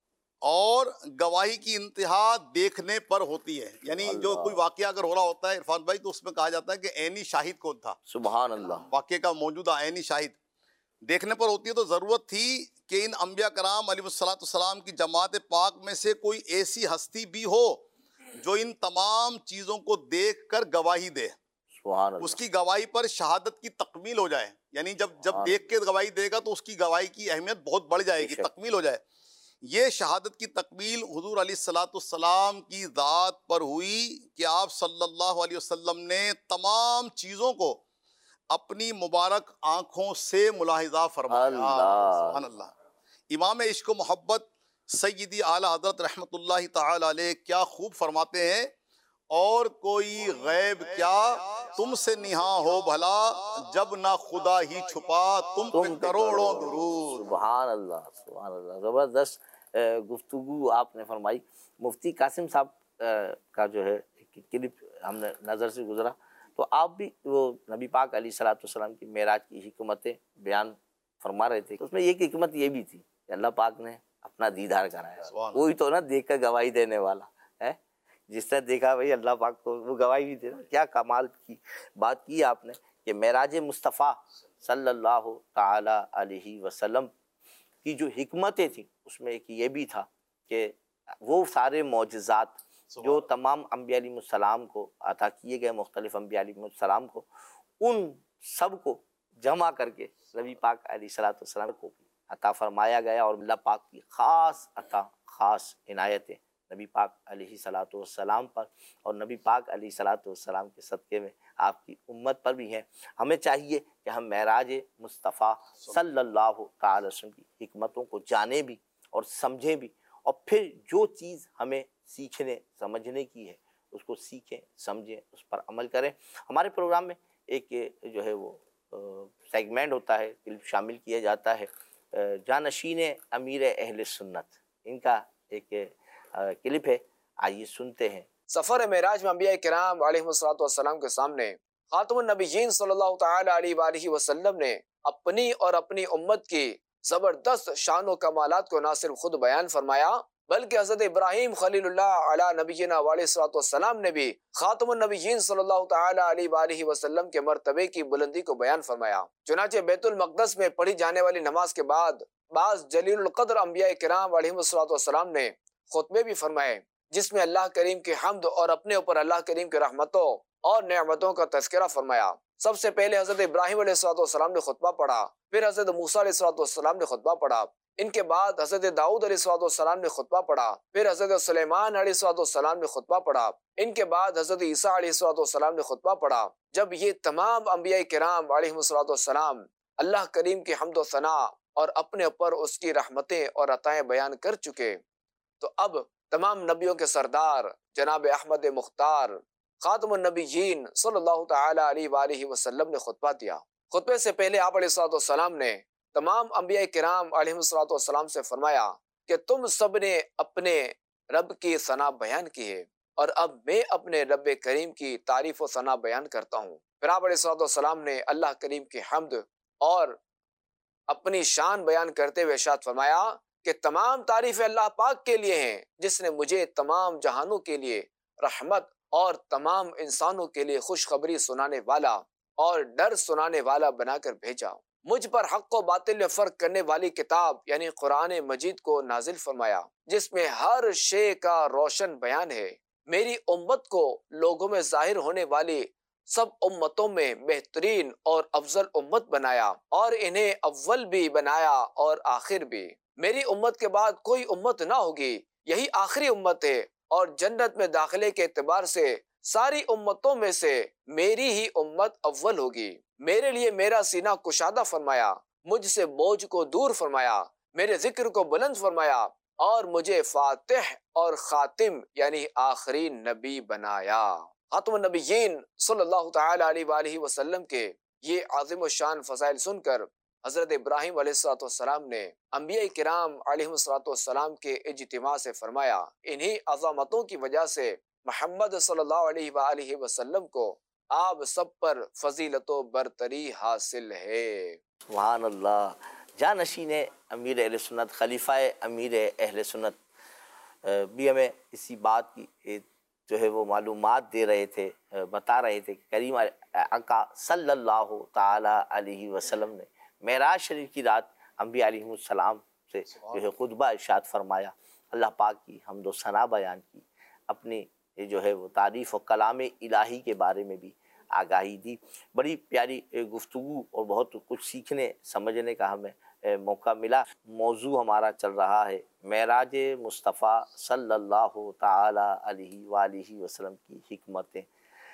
اور گواہی کی انتہا دیکھنے پر ہوتی ہے، یعنی جو کوئی واقعہ اگر ہو رہا ہوتا ہے عرفان بھائی تو اس میں کہا جاتا ہے کہ عینی شاہد کون تھا، سبحان اللہ، واقعے کا موجودہ عینی شاہد دیکھنے پر ہوتی ہے۔ تو ضرورت تھی کہ ان انبیاء کرام علیہ الصلوۃ والسلام کی جماعت پاک میں سے کوئی ایسی ہستی بھی ہو جو ان تمام چیزوں کو دیکھ کر گواہی دے، سبحان اللہ، اس کی گواہی پر شہادت کی تکمیل ہو جائے، یعنی جب جب دیکھ کے گواہی دے گا تو اس کی گواہی کی اہمیت بہت بڑھ جائے گی، تکمیل ہو جائے۔ یہ شہادت کی تکمیل حضور علیہ الصلوۃ والسلام کی ذات پر ہوئی کہ آپ صلی اللہ علیہ وسلم نے تمام چیزوں کو اپنی مبارک آنکھوں سے ملاحظہ فرمایا۔ اللہ، سبحان اللہ۔ امام عشق و محبت سیدی اعلیٰ حضرت رحمت اللہ تعالی علیہ کیا خوب فرماتے ہیں، اور کوئی غیب کیا تم سے نہاں ہو بھلا، جب نہ خدا ہی چھپا تم پہ کروڑوں درود۔ سبحان اللہ، سبحان اللہ، زبردست گفتگو آپ نے فرمائی۔ مفتی قاسم صاحب کا جو ہے کلپ ہم نے نظر سے گزرا، تو آپ بھی وہ نبی پاک علیہ الصلوۃ والسلام کی معراج کی حکمتیں بیان فرما رہے تھے، اس میں ایک حکمت یہ بھی تھی کہ اللہ پاک نے اپنا دیدار کرایا، وہی تو نا دیکھ کر گواہی دینے والا ہے، جس نے دیکھا بھائی اللہ پاک کو وہ گواہی بھی دے رہا۔ کیا کمال کی بات کی آپ نے کہ معراج مصطفیٰ صلی اللہ تعالی علیہ وسلم کی جو حکمتیں تھیں اس میں ایک یہ بھی تھا کہ وہ سارے معجزات جو تمام انبیاء علیہ السلام کو عطا کیے گئے، مختلف انبیاء علیہ السلام کو، ان سب کو جمع کر کے نبی پاک علیہ الصلوۃ والسلام کو بھی عطا فرمایا گیا، اور اللہ پاک کی خاص عطا، خاص عنایتیں نبی پاک علیہ الصلوۃ والسلام پر اور نبی پاک علیہ الصلوۃ والسلام کے صدقے میں آپ کی امت پر بھی ہیں۔ ہمیں چاہیے کہ ہم معراج مصطفیٰ صلی اللہ تعالی وسلم کی حکمتوں کو جانیں بھی اور سمجھیں بھی، اور پھر جو چیز ہمیں سیکھنے سمجھنے کی ہے اس کو سیکھیں، سمجھیں، اس پر عمل کریں۔ ہمارے پروگرام میں ایک جو ہے وہ سیگمنٹ ہوتا ہے، کلپ شامل کیا جاتا ہے، جانشین امیر اہل سنت، ان کا ایک کلپ ہے، آئیے سنتے ہیں۔ سفر معراج میں انبیاء کرام علیہ الصلوۃ والسلام کے سامنے خاتم النبیین صلی اللہ تعالی علیہ وآلہ وسلم نے اپنی اور اپنی امت کی زبردست شان و کمالات کو نہ صرف خود بیان فرمایا بلکہ حضرت ابراہیم خلیل اللہ علی نبینا علیہ الصلوۃ والسلام نے بھی خاتم النبیین صلی اللہ تعالی علیہ وآلہ وسلم کے مرتبے کی بلندی کو بیان فرمایا۔ چنانچہ بیت المقدس میں پڑھی جانے والی نماز کے بعد بعض جلیل القدر انبیاء کرام علیہ الصلوۃ والسلام نے خطبے بھی فرمائے، جس میں اللہ کریم کی حمد اور اپنے اوپر اللہ کریم کی رحمتوں اور نعمتوں کا تذکرہ فرمایا۔ سب سے پہلے حضرت ابراہیم علیہ الصلوۃ والسلام نے خطبہ پڑھا، پھر حضرت موسیٰ علیہ الصلوۃ والسلام نے خطبہ پڑھا، ان کے بعد حضرت داؤد علیہ الصلوۃ والسلام نے خطبہ پڑھا، پھر حضرت سلیمان علیہ الصلوۃ والسلام نے خطبہ پڑھا، ان کے بعد حضرت عیسیٰ علیہ الصلوۃ والسلام نے خطبہ پڑھا۔ جب یہ تمام انبیاء کرام علیہ الصلوۃ والسلام اللہ کریم کی حمد و ثناء اور اپنے اوپر اس کی رحمتیں اور عطائیں بیان کر چکے، تو اب تمام نبیوں کے سردار جناب احمد مختار خاتم النبیین صلی اللہ تعالی علیہ وآلہ وسلم نے خطبہ دیا۔ خطبے سے پہلے آپ علیہ الصلوۃ والسلام نے تمام انبیاء کرام علیہ الصلوۃ والسلام سے فرمایا کہ تم سب نے اپنے رب کی ثنا بیان کی ہے، اور اب میں اپنے رب کریم کی تعریف و ثنا بیان کرتا ہوں۔ پھر آپ علیہ الصلوۃ والسلام نے اللہ کریم کی حمد اور اپنی شان بیان کرتے ہوئے ارشاد فرمایا کہ تمام تعریفیں اللہ پاک کے لیے ہیں، جس نے مجھے تمام جہانوں کے لیے رحمت اور تمام انسانوں کے لیے خوشخبری سنانے والا اور ڈر سنانے والا بنا کر بھیجا۔ مجھ پر حق و باطل میں فرق کرنے والی کتاب یعنی قرآن مجید کو نازل فرمایا، جس میں ہر شے کا روشن بیان ہے۔ میری امت کو لوگوں میں ظاہر ہونے والی سب امتوں میں بہترین اور افضل امت بنایا، اور انہیں اول بھی بنایا اور آخر بھی۔ میری امت کے بعد کوئی امت نہ ہوگی، یہی آخری امت ہے، اور جنت میں داخلے کے اعتبار سے ساری امتوں میں سے میری ہی امت اول ہوگی۔ میرے لیے میرا سینہ کشادہ فرمایا، مجھ سے بوجھ کو دور فرمایا، میرے ذکر کو بلند فرمایا، اور مجھے فاتح اور خاتم یعنی آخری نبی بنایا۔ خاتم النبیین صلی اللہ تعالی علیہ وآلہ وسلم کے یہ عظیم الشان فضائل سن کر حضرت ابراہیم علیہ الصلوۃ والسلام نے انبیاء کرام علیہ الصلوۃ والسلام کے اجتماع سے فرمایا، انہی عظمتوں کی وجہ سے محمد صلی اللہ علیہ وآلہ وسلم کو آپ سب پر فضیلت و برتری حاصل ہے۔ سبحان اللہ۔ جانشین امیر اہل سنت، خلیفہ امیر اہل سنت بھی ہمیں اسی بات کی جو ہے وہ معلومات دے رہے تھے، بتا رہے تھے کہ کریم آقا صلی اللہ تعالی علیہ وسلم نے معراج شریف کی رات انبیاء علیہ السلام سے جو ہے خطبہ ارشاد فرمایا، اللہ پاک کی حمد و ثنا بیان کی، اپنی جو ہے وہ تعریف و کلام الہی کے بارے میں بھی آگاہی دی۔ بڑی پیاری گفتگو اور بہت کچھ سیکھنے سمجھنے کا ہمیں موقع ملا۔ موضوع ہمارا چل رہا ہے معراج مصطفیٰ صلی اللہ تعالی علیہ وآلہ وسلم کی حکمتیں۔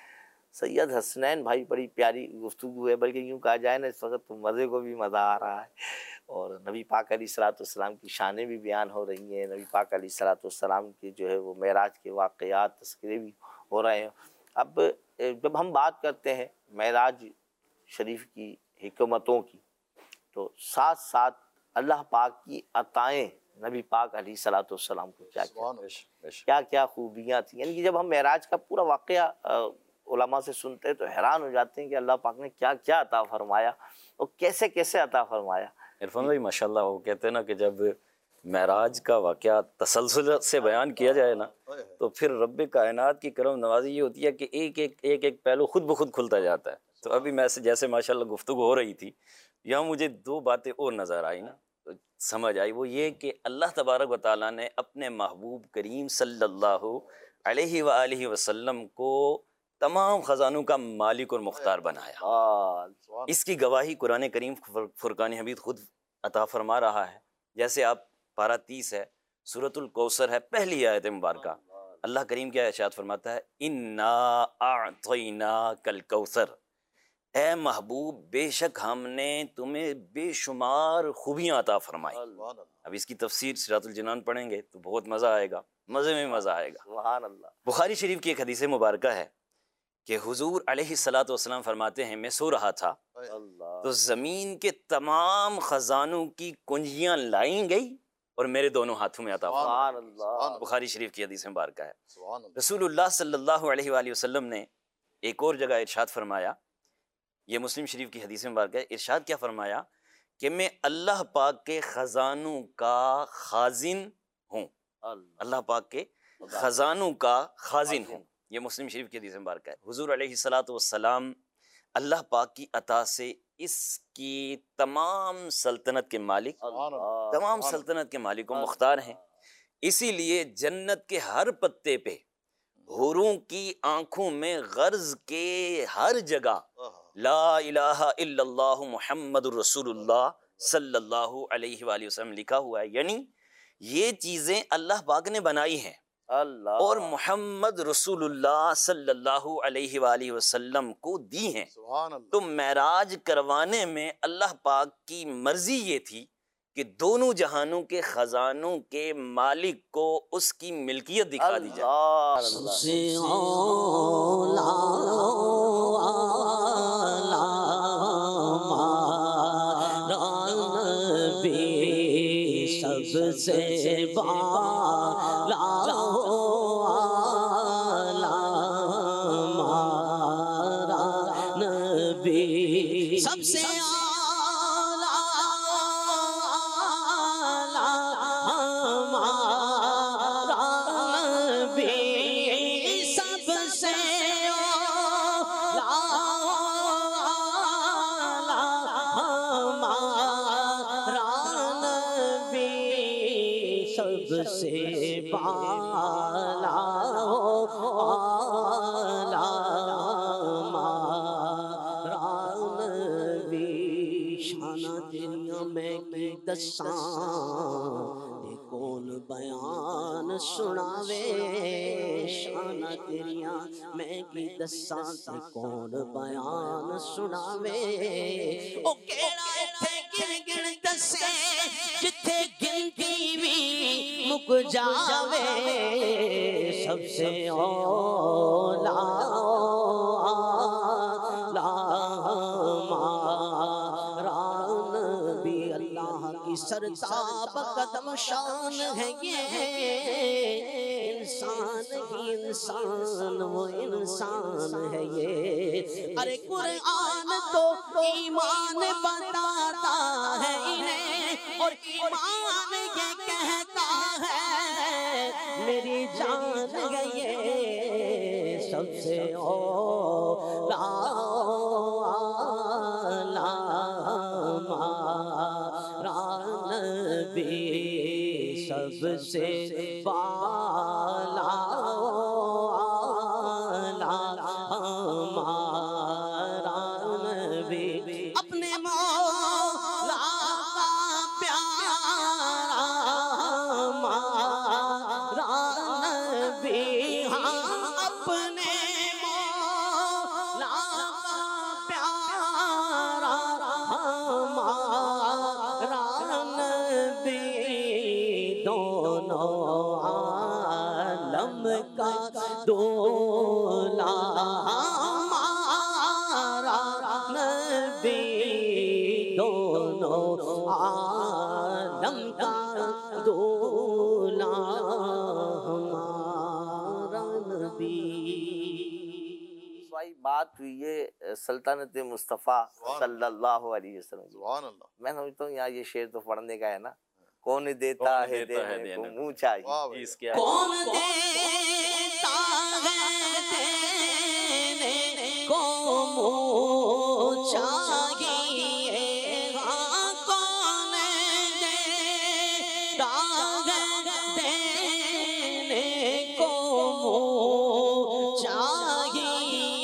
سید حسنین بھائی، بڑی پیاری گفتگو ہے، بلکہ یوں کہا جائے نا اس وقت تو مزے کو بھی مزہ آ رہا ہے، اور نبی پاک علیہ الصلوۃ والسلام کی شانیں بھی بیان ہو رہی ہیں، نبی پاک علیہ الصلوۃ والسلام کے جو ہے وہ معراج کے واقعات تذکرے بھی ہو رہے ہیں۔ اب جب ہم بات کرتے ہیں معراج شریف کی حکمتوں کی، تو ساتھ ساتھ اللہ پاک کی عطائیں نبی پاک علیہ الصلوۃ والسلام کو کیا کیا کیا کیا خوبیاں تھیں، یعنی کہ جب ہم معراج کا پورا واقعہ علماء سے سنتے ہیں تو حیران ہو جاتے ہیں کہ اللہ پاک نے کیا کیا عطا فرمایا اور کیسے کیسے عطا فرمایا۔ عرفان بھائی ماشاءاللہ، وہ کہتے ہیں نا کہ جب معراج کا واقعہ تسلسل سے بیان کیا جائے نا تو پھر رب کائنات کی کرم نوازی یہ ہوتی ہے کہ ایک ایک ایک ایک پہلو خود بخود کھلتا جاتا ہے۔ تو ابھی میں سے جیسے ماشاءاللہ گفتگو ہو رہی تھی، یہاں مجھے دو باتیں اور نظر آئی نا، سمجھ آئی، وہ یہ کہ اللہ تبارک و تعالیٰ نے اپنے محبوب کریم صلی اللہ علیہ وآلہ وسلم کو تمام خزانوں کا مالک اور مختار بنایا۔ اس کی گواہی قرآن کریم فرقان حمید خود عطا فرما رہا ہے۔ جیسے آپ پارہ تیس ہے، سورۃ الکوثر ہے، پہلی آیت مبارکہ، اللہ کریم کیا ارشاد فرماتا ہے، انا اعطیناک الکوثر، اے محبوب بے شک ہم نے تمہیں بے شمار خوبیاں عطا فرمائی۔ اب اس کی تفسیر صراط الجنان پڑھیں گے تو بہت مزہ آئے گا، مزے میں مزہ آئے گا۔ سبحان اللہ۔ بخاری شریف کی ایک حدیث مبارکہ ہے کہ حضور علیہ الصلاۃ والسلام فرماتے ہیں، میں سو رہا تھا تو زمین کے تمام خزانوں کی کنجیاں لائیں گئی اور میرے دونوں ہاتھوں میں عطا فرمائی۔ سبحان اللہ۔ بخاری شریف کی حدیث مبارکہ ہے۔ سبحان اللہ۔ رسول اللہ صلی اللہ علیہ وآلہ وسلم نے ایک اور جگہ ارشاد فرمایا، یہ مسلم شریف کی حدیث مبارکہ ہے، ارشاد کیا فرمایا کہ میں اللہ پاک کے خزانوں کا خازن ہوں، اللہ پاک کے خزانوں کا خازن ہوں، یہ مسلم شریف کی حدیث مبارکہ ہے۔ حضور علیہ الصلاۃ والسلام اللہ پاک کی عطا سے اس کی تمام سلطنت کے مالک، تمام سلطنت کے مالک و مختار ہیں۔ اسی لیے جنت کے ہر پتے پہ حوروں کی آنکھوں میں غرض کے ہر جگہ لا الہ الا اللہ محمد الرسول اللہ صلی اللہ علیہ وآلہ وسلم لکھا ہوا ہے، یعنی یہ چیزیں اللہ پاک نے بنائی ہیں اللہ اور محمد رسول اللہ صلی اللہ علیہ وآلہ وسلم کو دی ہیں۔ سبحان اللہ۔ تو معراج کروانے میں اللہ پاک کی مرضی یہ تھی کہ دونوں جہانوں کے خزانوں کے مالک کو اس کی ملکیت دکھا دی جائے۔ اللہ سب سے اولا نبی، سب سے بالا نبی، سب سے سے بالا آلا مارا نبی، شانہ تیریاں میں کی دساں تے کون بیان سناوے، شانہ تیریاں میں کی دساں تے کون بیان سناوے، او کیڑا ایتھے گن گن دسے جتھے گنتی بھی مک جاوے، سب سے اولا لا مارا نبی، اللہ کی سرتاب قدم شان ہے یہ، انسان ہی انسان وہ انسان ہے یہ، ارے قرآن تو ایمان بتاتا ہے انہیں، اور ایمان یہ کہتا ہے میری جان گئی، سب سے اولا لا مارا نبی، سب سے بالا لا مارا نبی، اپنے مولا کا پیارا مارا نبی، ہاں اپنے مولا کا پیارا مارا نبی، دونوں عالم کا دولا ہمارا نبی، دونوں عالم کا دولا ہمارا نبی۔ بھائی بات ہوئی ہے سلطنت مصطفیٰ صلی اللہ علیہ وسلم کی۔ سبحان اللہ۔ میں سمجھتا ہوں یہاں یہ شعر تو پڑھنے کا ہے نا، کون دیتا ہے دینے کو منہ چاہیے، واہ بھائی۔ اس کیا کون دیتا ہے دینے کو منہ چاہیے، ہاں کون دیتا ہے دینے کو منہ چاہیے،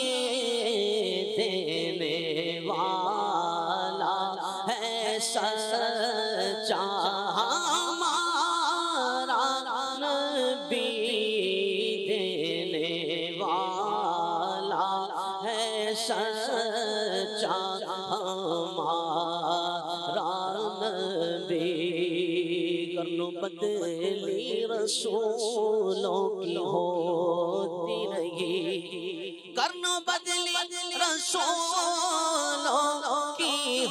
کرنو بدلی رسولوں کی ہوتی رہی، کرنو بدلی رسولوں کی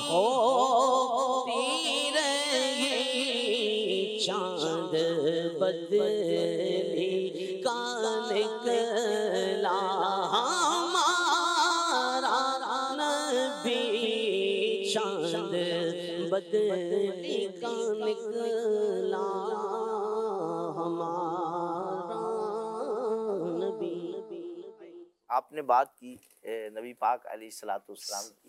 ہوتی رہی، چاند بدلی کا نکلا ہمارا نبی، چاند بدلی کا نکلا ہمارا نبی۔ آپ نے بات کی نبی پاک علیہ الصلوۃ والسلام کی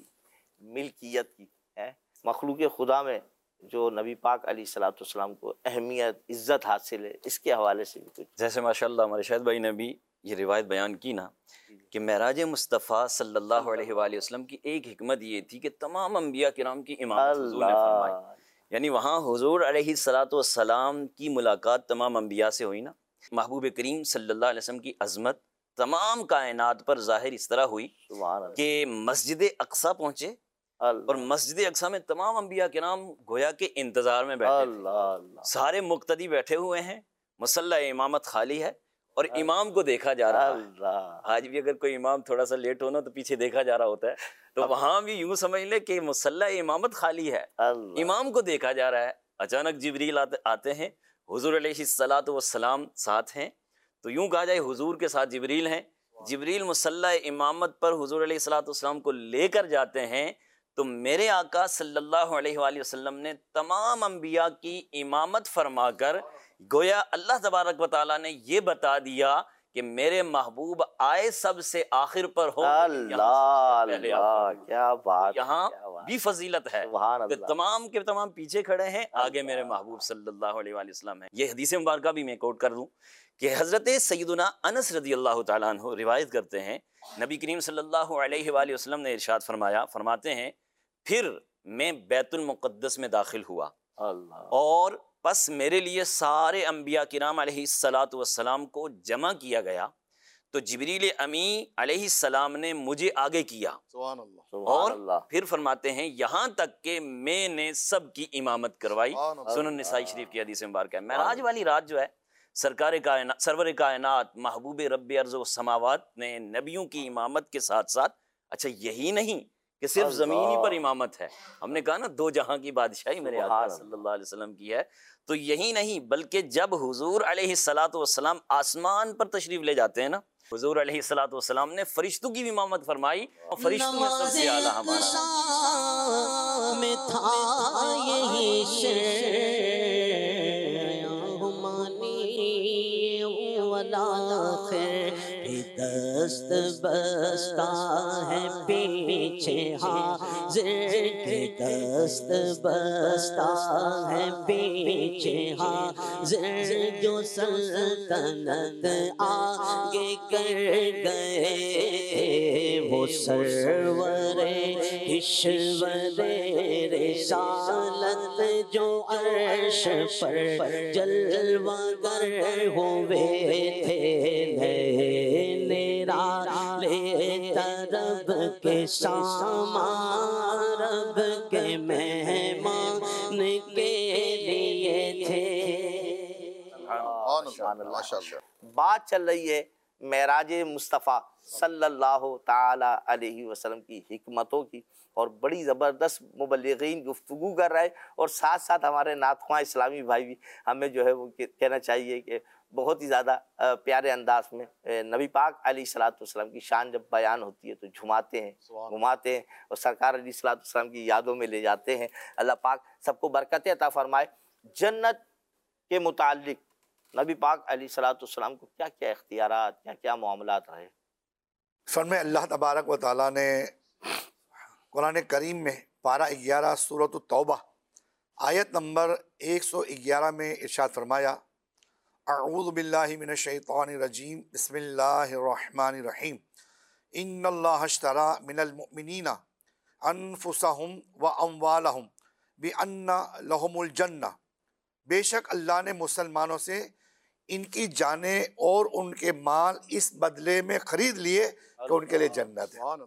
ملکیت کی ہے، مخلوق خدا میں جو نبی پاک علیہ الصلوۃ والسلام کو اہمیت عزت حاصل ہے، اس کے حوالے سے بھی کچھ۔ جیسے ماشاءاللہ ہمارے شاہد بھائی نے بھی یہ روایت بیان کی نا کہ معراج مصطفیٰ صلی اللہ علیہ وآلہ وسلم کی ایک حکمت یہ تھی کہ تمام انبیاء کرام کی امامت حضور نے فرمائی، یعنی وہاں حضور علیہ الصلوۃ والسلام کی ملاقات تمام انبیاء سے ہوئی نا، محبوب کریم صلی اللہ علیہ وسلم کی عظمت تمام کائنات پر ظاہر اس طرح ہوئی کہ مسجد اقصیٰ پہنچے اور مسجد اقصیٰ میں تمام انبیاء کرام گویا کے انتظار میں بیٹھے تھے، سارے مقتدی بیٹھے ہوئے ہیں، مصلی امامت خالی ہے اور امام کو دیکھا جا رہا ہے۔ آج بھی اگر کوئی امام تھوڑا سا لیٹ ہونا تو پیچھے دیکھا جا رہا ہوتا ہے، تو وہاں بھی یوں سمجھ لے کہ مصلی امامت خالی ہے، امام کو دیکھا جا رہا ہے۔ اچانک جبریل آتے ہیں، حضور علیہ الصلوۃ والسلام ساتھ ہیں، تو یوں کہا جائے حضور کے ساتھ جبریل ہیں، جبریل مصلی امامت پر حضور علیہ الصلوۃ والسلام کو لے کر جاتے ہیں، تو میرے آقا صلی اللہ علیہ وآلہ وسلم نے تمام انبیاء کی امامت فرما کر گویا اللہ تبارک و تعالیٰ نے یہ بتا دیا کہ میرے محبوب آئے سب سے آخر پر ہو، اللہ اللہ کیا بات، یہاں بھی فضیلت ہے سبحان کہ اللہ۔ تمام کے تمام پیچھے کھڑے ہیں، آگے میرے محبوب صلی اللہ علیہ وآلہ وسلم ہیں۔ یہ حدیث مبارکہ بھی میں کوٹ کر دوں کہ حضرت سیدنا انس رضی اللہ تعالیٰ عنہ روایت کرتے ہیں، نبی کریم صلی اللہ علیہ وآلہ وسلم نے ارشاد فرمایا، فرماتے ہیں پھر میں بیت المقدس میں داخل ہوا اللہ، اور پس میرے لیے سارے انبیاء کرام علیہ الصلوۃ والسلام کو جمع کیا گیا، تو جبریل امی علیہ السلام نے مجھے آگے کیا، سبحان اللہ، سبحان اور اللہ، پھر فرماتے ہیں یہاں تک کہ میں نے سب کی امامت کروائی۔ سبحان اللہ۔ سنن نسائی شریف کی حدیث مبارکہ ہے۔ معراج والی رات جو ہے سرکار کائنات سرور کائنات محبوب رب ارض و سماوات نے نبیوں کی امامت کے ساتھ ساتھ، اچھا یہی نہیں کہ صرف زمینی پر امامت ہے، ہم نے کہا نا دو جہاں کی بادشاہی میرے آقا صلی اللہ علیہ وسلم کی ہے، تو یہی نہیں بلکہ جب حضور علیہ الصلوۃ والسلام آسمان پر تشریف لے جاتے ہیں نا، حضور علیہ الصلوۃ والسلام نے فرشتوں کی بھی امامت فرمائی، اور فرشتوں میں سب سے اعلیٰ ہمارا میں تھا یہی شعر دست بستا ہے پیچھے حاضر کے دست بستا ہے پیچھے حاضر، جو سلطنت آگے کر گئے وہ سرور اشور رسالت، جو عرش پر جلوہ گر ہوئے تھے، رب کے سامان رب کے مہمان کے لیے تھے۔ بات چل رہی ہے معراج مصطفیٰ صلی اللہ تعالی علیہ وسلم کی حکمتوں کی، اور بڑی زبردست مبلغین گفتگو کر رہے ہیں، اور ساتھ ساتھ ہمارے نعت خواں اسلامی بھائی بھی ہمیں جو ہے وہ کہنا چاہیے کہ بہت ہی زیادہ پیارے انداز میں نبی پاک علیہ الصلوۃ والسلام کی شان جب بیان ہوتی ہے تو جھماتے ہیں، گھماتے ہیں، اور سرکار علیہ الصلوۃ والسلام کی یادوں میں لے جاتے ہیں۔ اللہ پاک سب کو برکتیں عطا فرمائے۔ جنت کے متعلق نبی پاک علیہ الصلوۃ والسلام کو کیا کیا اختیارات، کیا کیا معاملات رہے؟ فرمائے اللہ تبارک و تعالیٰ نے قرآن کریم میں پارہ گیارہ سورۃ التوبہ آیت نمبر ایک سو گیارہ میں ارشاد فرمایا، اعوذ باللہ من الشیطان الرجیم، بسم اللہ الرحمن الرحیم، ان اللہ اشترى من المؤمنین انفسہم واموالہم بان لہم الجنہ، بے شک اللہ نے مسلمانوں سے ان کی جانیں اور ان کے مال اس بدلے میں خرید لیے کہ ان کے لیے جنت ہے۔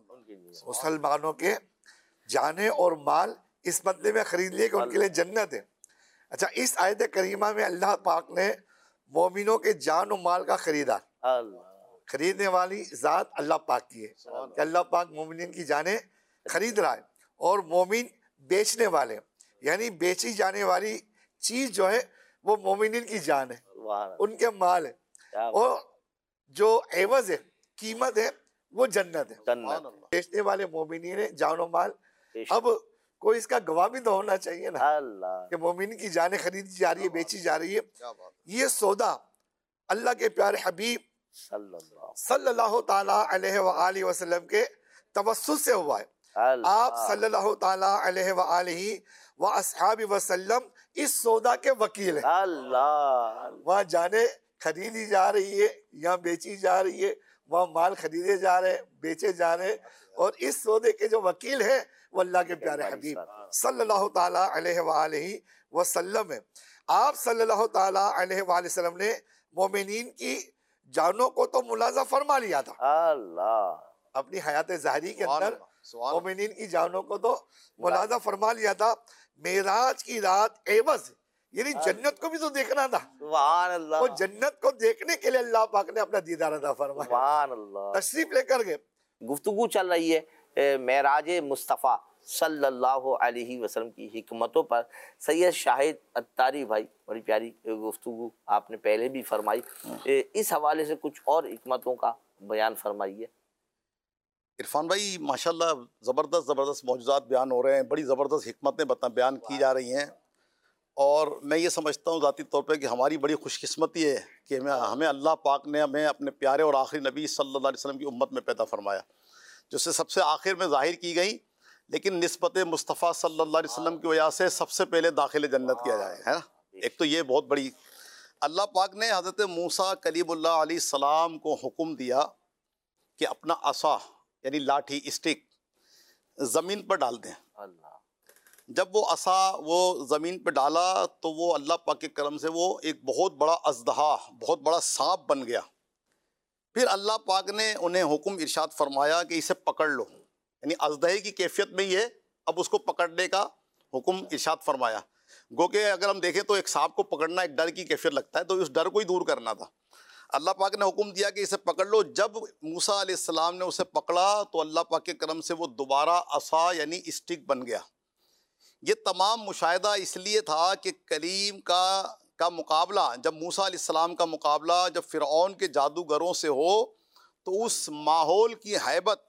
مسلمانوں کے جانیں اور مال اس بدلے میں خرید لیے کہ ان کے لیے جنت ہے۔ اچھا اس آیت کریمہ میں اللہ پاک نے مومنوں کے جان و مال کا خریدار، اللہ خریدنے والی ذات اللہ پاک کی ہے کہ اللہ پاک مومنین کی جانیں خرید رہا ہے، اور مومن بیچنے والے، یعنی بیچی جانے والی چیز جو ہے وہ مومنین کی جان ہے، سبحان ان کے مال ہے، اللہ اور جو عوض ہے، قیمت ہے، وہ جنت ہے۔ جنت بیچنے والے مومنین ہیں جان و مال۔ بے شک۔ اب کوئی اس کا گواہ بھی تو ہونا چاہیے نا اللہ کہ مومن کی جانیں خریدی جا رہی ہے، بیچی جا رہی ہے۔ کیا بات ہے۔ یہ سودا اللہ کے پیارے حبیب صلی اللہ صلی اللہ تعالیٰ علیہ وآلہ وسلم کے توسط سے ہوا ہے۔ اللہ آپ صلی اللہ تعالیٰ علیہ وآلہ واصحاب وسلم اس سودا کے وکیل ہیں۔ اللہ وہاں جانیں خریدی جا رہی ہے، یہاں بیچی جا رہی ہے، وہاں مال خریدے جا رہے ہیں، بیچے جا رہے ہیں، اور اس سودے کے جو وکیل ہیں وہ اللہ کے پیارے حبیب صلی اللہ تعالیٰ علیہ وآلہ وسلم ہے۔ آپ صلی اللہ تعالیٰ علیہ وآلہ وسلم نے مومنین کی جانوں کو تو ملازہ فرما لیا تھا اللہ اپنی حیات ظاہری کے سبحان اندر، اللہ، سبحان اللہ۔ مومنین کی جانوں کو تو ملازہ فرما لیا تھا۔ معراج کی رات عوض، یعنی جنت کو بھی تو دیکھنا تھا، سبحان اللہ وہ جنت کو دیکھنے کے لیے اللہ پاک نے اپنا دیدار عطا فرمایا، سبحان اللہ۔ تشریف لے کر گئے۔ گفتگو چل رہی ہے اے، معراج مصطفیٰ صلی اللہ علیہ وسلم کی حکمتوں پر۔ سید شاہد اتاری بھائی، بڑی پیاری گفتگو آپ نے پہلے بھی فرمائی، اے، اس حوالے سے کچھ اور حکمتوں کا بیان فرمائیے۔ عرفان بھائی ماشاءاللہ زبردست زبردست معجزات بیان ہو رہے ہیں، بڑی زبردست حکمتیں بتا بیان کی جا رہی ہیں، اور میں یہ سمجھتا ہوں ذاتی طور پہ کہ ہماری بڑی خوش قسمتی ہے کہ ہمیں ہمیں اللہ پاک نے ہمیں اپنے پیارے اور آخری نبی صلی اللہ علیہ وسلم کی امت میں پیدا فرمایا، جو سے سب سے آخر میں ظاہر کی گئی، لیکن نسبت مصطفیٰ صلی اللہ علیہ وسلم کی وجہ سے سب سے پہلے داخل جنت کیا جائے، ہے نا۔ ایک تو یہ بہت بڑی، اللہ پاک نے حضرت موسیٰ کلیم اللہ علیہ السلام کو حکم دیا کہ اپنا عصا یعنی لاٹھی اسٹک زمین پر ڈال دیں۔ اللہ جب وہ عصا وہ زمین پہ ڈالا تو وہ اللہ پاک کے کرم سے وہ ایک بہت بڑا اژدہا، بہت بڑا سانپ بن گیا۔ پھر اللہ پاک نے انہیں حکم ارشاد فرمایا کہ اسے پکڑ لو، یعنی اژدہے کی کیفیت میں یہ اب اس کو پکڑنے کا حکم ارشاد فرمایا۔ گو کہ اگر ہم دیکھیں تو ایک سانپ کو پکڑنا ایک ڈر کی کیفیت لگتا ہے، تو اس ڈر کو ہی دور کرنا تھا۔ اللہ پاک نے حکم دیا کہ اسے پکڑ لو۔ جب موسیٰ علیہ السلام نے اسے پکڑا تو اللہ پاک کے کرم سے وہ دوبارہ عصا یعنی اسٹک بن گیا۔ یہ تمام مشاہدہ اس لیے تھا کہ کلیم کا کا مقابلہ، جب موسیٰ علیہ السلام کا مقابلہ جب فرعون کے جادوگروں سے ہو تو اس ماحول کی ہیبت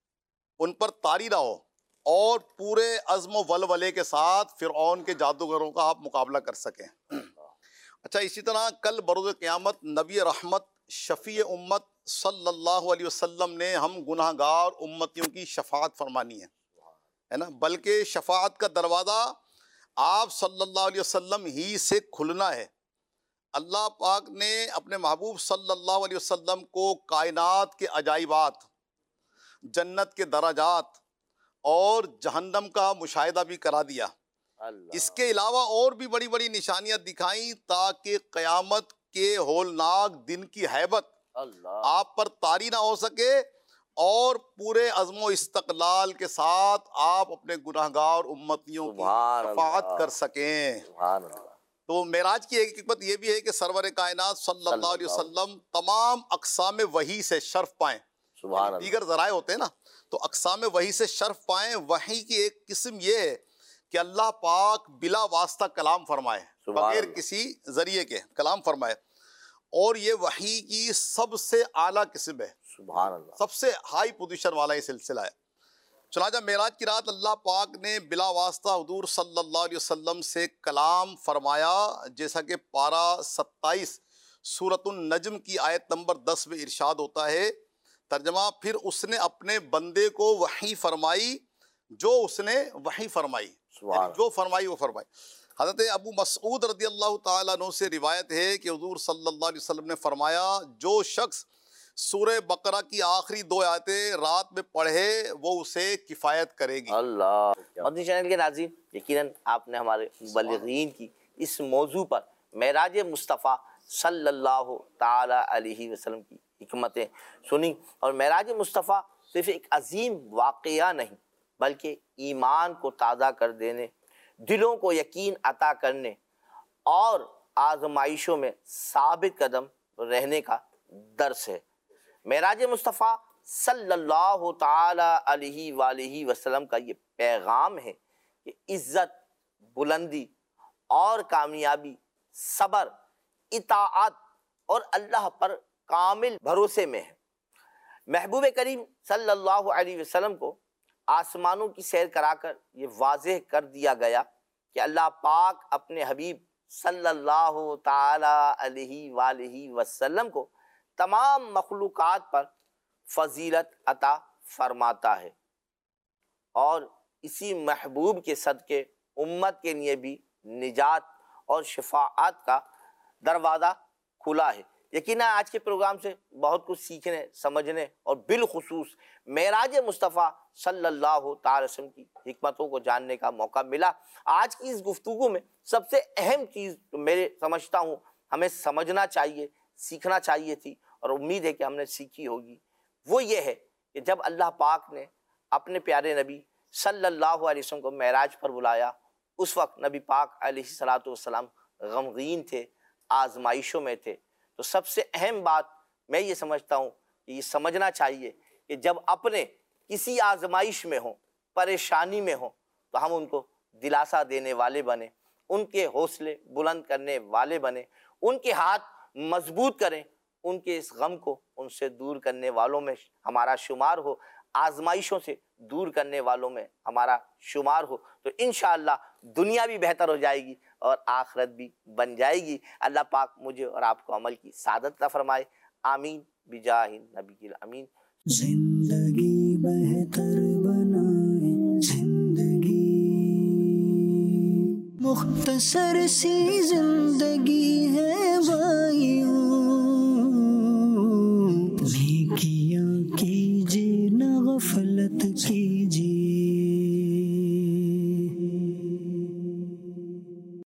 ان پر طاری نہ ہو، اور پورے عزم و ولولے کے ساتھ فرعون کے جادوگروں کا آپ مقابلہ کر سکیں۔ اچھا، اسی طرح کل بروز قیامت نبی رحمت شفیع امت صلی اللہ علیہ وسلم نے ہم گناہ گار امتیوں کی شفاعت فرمانی ہے ہے نا، بلکہ شفاعت کا دروازہ آپ صلی اللہ علیہ وسلم ہی سے کھلنا ہے۔ اللہ پاک نے اپنے محبوب صلی اللہ علیہ وسلم کو کائنات کے عجائبات، جنت کے درجات اور جہنم کا مشاہدہ بھی کرا دیا۔ اللہ اس کے علاوہ اور بھی بڑی بڑی نشانیاں دکھائیں تاکہ قیامت کے ہولناک دن کی ہیبت اللہ آپ پر طاری نہ ہو سکے، اور پورے عزم و استقلال کے ساتھ آپ اپنے گناہ گار امتیوں کی سبحان شفاعت اللہ، کر سکیں۔ سبحان اللہ۔ تو معراج کی ایک حکمت یہ بھی ہے کہ سرور کائنات صلی اللہ علیہ وسلم تمام اقسام وحی سے شرف پائیں۔ سبحان اللہ دیگر ذرائع ہوتے ہیں نا، تو اقسام وحی سے شرف پائیں۔ وحی کی ایک قسم یہ ہے کہ اللہ پاک بلا واسطہ کلام فرمائے، سبحان بغیر اللہ۔ کسی ذریعے کے کلام فرمائے، اور یہ وحی کی سب سے اعلیٰ قسم ہے، سبحان اللہ۔ سب سے ہائی پوزیشن والا یہ سلسلہ ہے۔ چنانچہ معراج کی رات اللہ پاک نے بلا واسطہ حضور صلی اللہ علیہ وسلم سے کلام فرمایا، جیسا کہ پارہ ستائیس سورۃ النجم کی آیت نمبر دس میں ارشاد ہوتا ہے، ترجمہ، پھر اس نے اپنے بندے کو وحی فرمائی جو اس نے وحی فرمائی، سبحان یعنی جو فرمائی وہ فرمائی۔ حضرت ابو مسعود رضی اللہ تعالیٰ عنہ سے روایت ہے کہ حضور صلی اللہ علیہ وسلم نے فرمایا، جو شخص سورہ بقرہ کی آخری دو آیتیں رات میں پڑھے وہ اسے کفایت کرے گی۔ اللہ مدنی چینل کے ناظرین، یقیناً آپ نے ہمارے مبلغین کی اس موضوع پر معراج مصطفیٰ صلی اللہ تعالی علیہ وسلم کی حکمتیں سنی، اور معراج مصطفیٰ صرف ایک عظیم واقعہ نہیں بلکہ ایمان کو تازہ کر دینے، دلوں کو یقین عطا کرنے اور آزمائشوں میں ثابت قدم رہنے کا درس ہے۔ معراج مصطفیٰ صلی اللہ تعالی علیہ وآلہ وسلم کا یہ پیغام ہے کہ عزت، بلندی اور کامیابی صبر، اطاعت اور اللہ پر کامل بھروسے میں ہے۔ محبوب کریم صلی اللہ علیہ وسلم کو آسمانوں کی سیر کرا کر یہ واضح کر دیا گیا کہ اللہ پاک اپنے حبیب صلی اللہ تعالی علیہ وآلہ وسلم کو تمام مخلوقات پر فضیلت عطا فرماتا ہے، اور اسی محبوب کے صدقے امت کے لیے بھی نجات اور شفاعت کا دروازہ کھلا ہے۔ یقیناً آج کے پروگرام سے بہت کچھ سیکھنے، سمجھنے اور بالخصوص معراج مصطفیٰ صلی اللہ تعالی وسلم کی حکمتوں کو جاننے کا موقع ملا۔ آج کی اس گفتگو میں سب سے اہم چیز جو میرے سمجھتا ہوں ہمیں سمجھنا چاہیے، سیکھنا چاہیے تھی، اور امید ہے کہ ہم نے سیکھی ہوگی، وہ یہ ہے کہ جب اللہ پاک نے اپنے پیارے نبی صلی اللہ علیہ وسلم کو معراج پر بلایا، اس وقت نبی پاک علیہ الصلوۃ والسلام غمگین تھے، آزمائشوں میں تھے۔ تو سب سے اہم بات میں یہ سمجھتا ہوں کہ یہ سمجھنا چاہیے کہ جب اپنے کسی آزمائش میں ہوں، پریشانی میں ہوں، تو ہم ان کو دلاسا دینے والے بنیں، ان کے حوصلے بلند کرنے والے بنیں، ان کے ہاتھ مضبوط کریں، ان کے اس غم کو ان سے دور کرنے والوں میں ہمارا شمار ہو، آزمائشوں سے دور کرنے والوں میں ہمارا شمار ہو، تو انشاءاللہ دنیا بھی بہتر ہو جائے گی اور آخرت بھی بن جائے گی۔ اللہ پاک مجھے اور آپ کو عمل کی سعادت عطا فرمائے، آمین بجاہ نبی الامین۔ زندگی بہتر بنائے، زندگی مختصر سی زندگی